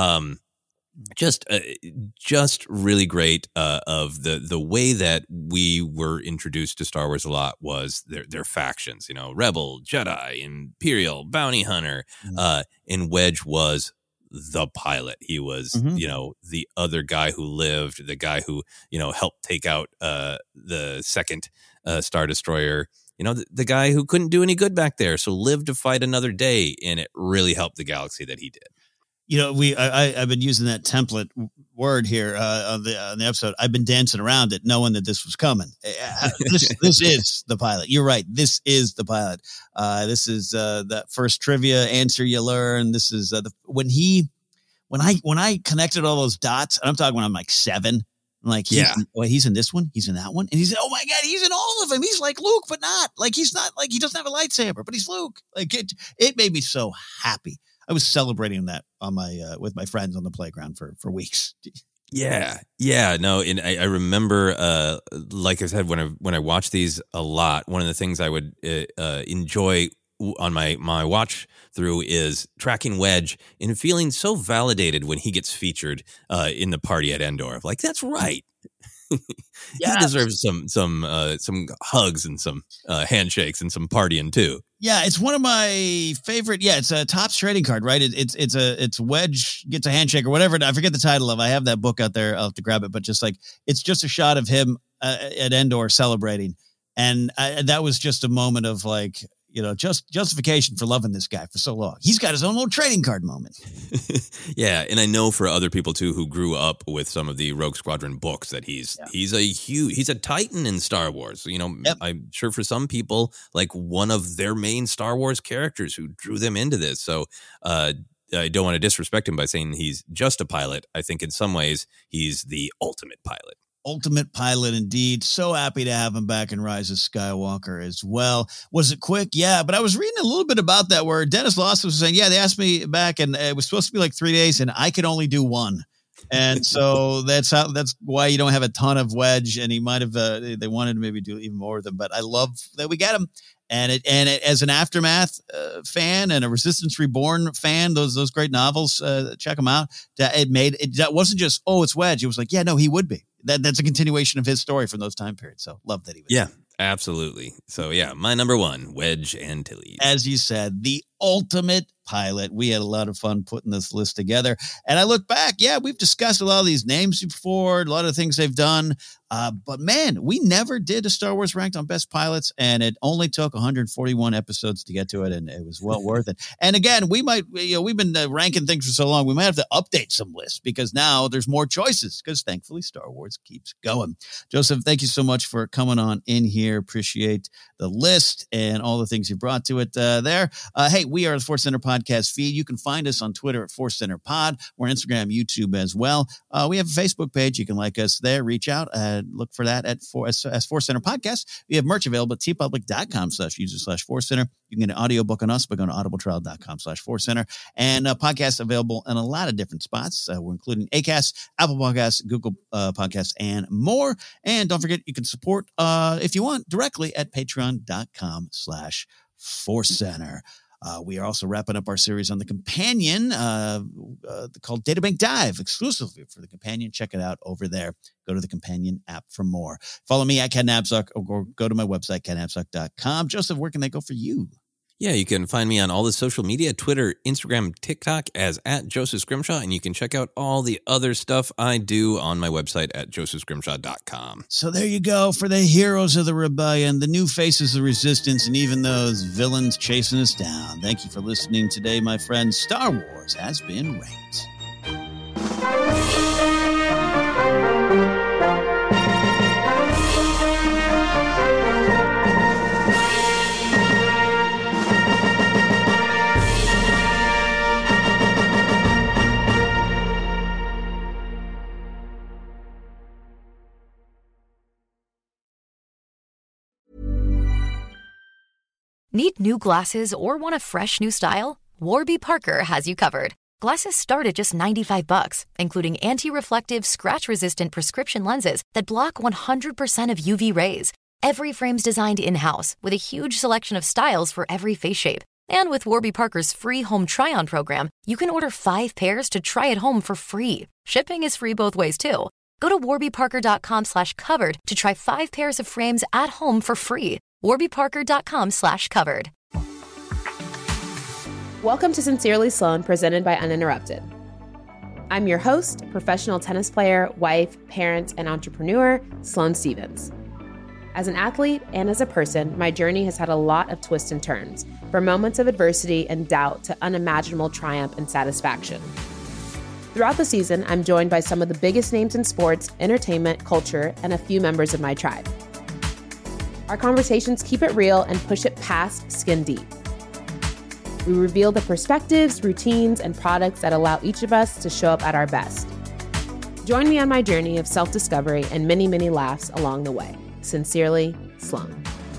Just really great. Of the way that we were introduced to Star Wars a lot was their factions. Rebel, Jedi, Imperial, Bounty Hunter, and Wedge was the pilot. He was, the other guy who lived, the guy who helped take out the second Star Destroyer. The guy who couldn't do any good back there, so lived to fight another day, and it really helped the galaxy that he did. I've been using that template word here on the episode. I've been dancing around it, knowing that this was coming. This is the pilot. You're right. This is the pilot. This is that first trivia answer you learn. This is when I connected all those dots, and I'm talking when I'm like 7. Like, he's in this one, he's in that one, and he's, oh my God, he's in all of them. He's like Luke, but not like, he's not like, he doesn't have a lightsaber, but he's Luke. Like, it made me so happy. I was celebrating that on my with my friends on the playground for weeks. No, and I remember, like I said, when I watched these a lot, one of the things I would enjoy on my watch through is tracking Wedge and feeling so validated when he gets featured in the party at Endor. Like, that's right. He deserves some hugs and some handshakes and some partying too. Yeah, it's one of my favorite. Yeah, it's a Topps trading card, right? It's Wedge gets a handshake or whatever. I forget the title of. I have that book out there. I'll have to grab it. But it's just a shot of him at Endor celebrating, and that was just a moment of like, just justification for loving this guy for so long. He's got his own little trading card moment. Yeah, and I know for other people too who grew up with some of the Rogue Squadron books that he's a titan in Star Wars. I'm sure for some people, like one of their main Star Wars characters who drew them into this. So I don't want to disrespect him by saying he's just a pilot. I think in some ways he's the ultimate pilot. Ultimate pilot indeed. So happy to have him back in Rise of Skywalker as well. Was it quick? Yeah, but I was reading a little bit about that where Dennis Lawson was saying, they asked me back and it was supposed to be like 3 days and I could only do 1. And so that's why you don't have a ton of Wedge, and he might have they wanted to maybe do even more of them, but I love that we got him. And it as an Aftermath fan and a Resistance Reborn fan, those great novels, check them out. That wasn't just, it's Wedge. It was like, he would be. That's a continuation of his story from those time periods. So love that he was. Yeah, absolutely. So my number one, Wedge Antilles. As you said, the ultimate pilot. We had a lot of fun putting this list together. And I look back, we've discussed a lot of these names before, a lot of things they've done. But man, we never did a Star Wars ranked on best pilots, and it only took 141 episodes to get to it, and it was well worth it. And again, we might, we've been ranking things for so long, we might have to update some lists because now there's more choices because thankfully Star Wars keeps going. Joseph, thank you so much for coming on in here. Appreciate the list and all the things you brought to it there. Hey, we are the Force Center Podcast. podcast feed. You can find us on Twitter at Force Center Pod. We're on Instagram, YouTube as well. We have a Facebook page. You can like us there. Reach out and look for that as Force Center Podcast. We have merch available at tpublic.com/user/Force Center. You can get an audiobook on us by going to audibletrial.com/Force Center. And podcasts available in a lot of different spots. We're including Acast, Apple Podcasts, Google Podcasts, and more. And don't forget, you can support, if you want, directly at patreon.com/Force Center. We are also wrapping up our series on the Companion called Databank Dive, exclusively for the Companion. Check it out over there. Go to the Companion app for more. Follow me at Ken Napzok or go to my website, kennapzok.com. Joseph, where can they go for you? Yeah, you can find me on all the social media, Twitter, Instagram, TikTok as at Joseph Scrimshaw, and you can check out all the other stuff I do on my website at josephscrimshaw.com. So there you go for the heroes of the rebellion, the new faces of resistance, and even those villains chasing us down. Thank you for listening today, my friends. Star Wars has been ranked. Need new glasses or want a fresh new style? Warby Parker has you covered. Glasses start at just $95, including anti-reflective, scratch-resistant prescription lenses that block 100% of UV rays. Every frame's designed in-house with a huge selection of styles for every face shape. And with Warby Parker's free home try-on program, you can order 5 pairs to try at home for free. Shipping is free both ways, too. Go to warbyparker.com/covered to try 5 pairs of frames at home for free. warbyparker.com/covered. Welcome to Sincerely Sloan, presented by Uninterrupted. I'm your host, professional tennis player, wife, parent, and entrepreneur, Sloane Stevens. As an athlete and as a person, my journey has had a lot of twists and turns, from moments of adversity and doubt to unimaginable triumph and satisfaction. Throughout the season, I'm joined by some of the biggest names in sports, entertainment, culture, and a few members of my tribe. Our conversations keep it real and push it past skin deep. We reveal the perspectives, routines, and products that allow each of us to show up at our best. Join me on my journey of self-discovery and many, many laughs along the way. Sincerely, Sloane.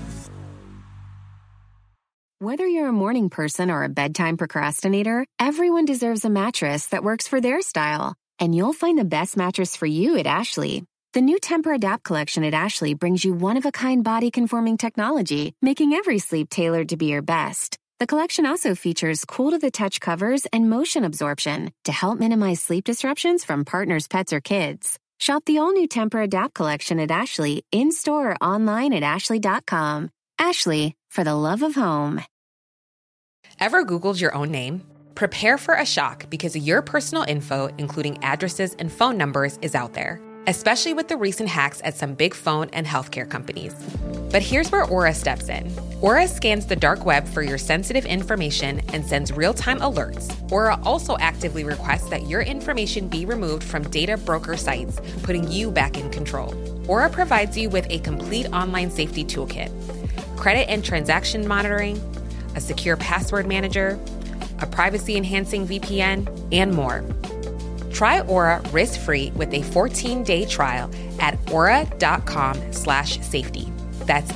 Whether you're a morning person or a bedtime procrastinator, everyone deserves a mattress that works for their style. And you'll find the best mattress for you at Ashley. The new Tempur-Adapt collection at Ashley brings you one-of-a-kind body-conforming technology, making every sleep tailored to be your best. The collection also features cool-to-the-touch covers and motion absorption to help minimize sleep disruptions from partners, pets, or kids. Shop the all-new Tempur-Adapt collection at Ashley, in-store or online at ashley.com. Ashley, for the love of home. Ever Googled your own name? Prepare for a shock because your personal info, including addresses and phone numbers, is out there, especially with the recent hacks at some big phone and healthcare companies. But here's where Aura steps in. Aura scans the dark web for your sensitive information and sends real-time alerts. Aura also actively requests that your information be removed from data broker sites, putting you back in control. Aura provides you with a complete online safety toolkit, credit and transaction monitoring, a secure password manager, a privacy-enhancing VPN, and more. Try Aura risk-free with a 14-day trial at aura.com/safety. That's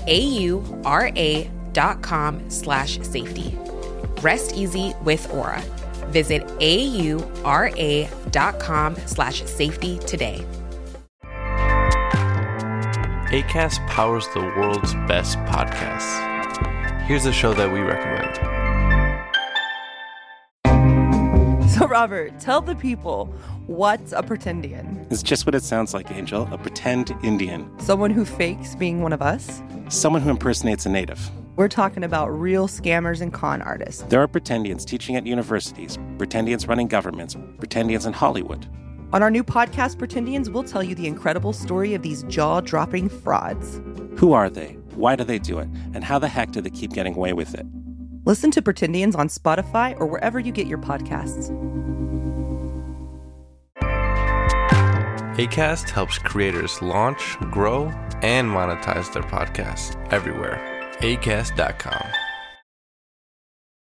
AURA.com/safety. Rest easy with Aura. Visit AURA.com/safety today. Acast powers the world's best podcasts. Here's a show that we recommend. So, Robert, tell the people, what's a pretendian? It's just what it sounds like, Angel. A pretend Indian. Someone who fakes being one of us? Someone who impersonates a native. We're talking about real scammers and con artists. There are pretendians teaching at universities, pretendians running governments, pretendians in Hollywood. On our new podcast, Pretendians, we'll tell you the incredible story of these jaw-dropping frauds. Who are they? Why do they do it? And how the heck do they keep getting away with it? Listen to Pretendians on Spotify or wherever you get your podcasts. Acast helps creators launch, grow, and monetize their podcasts everywhere. Acast.com.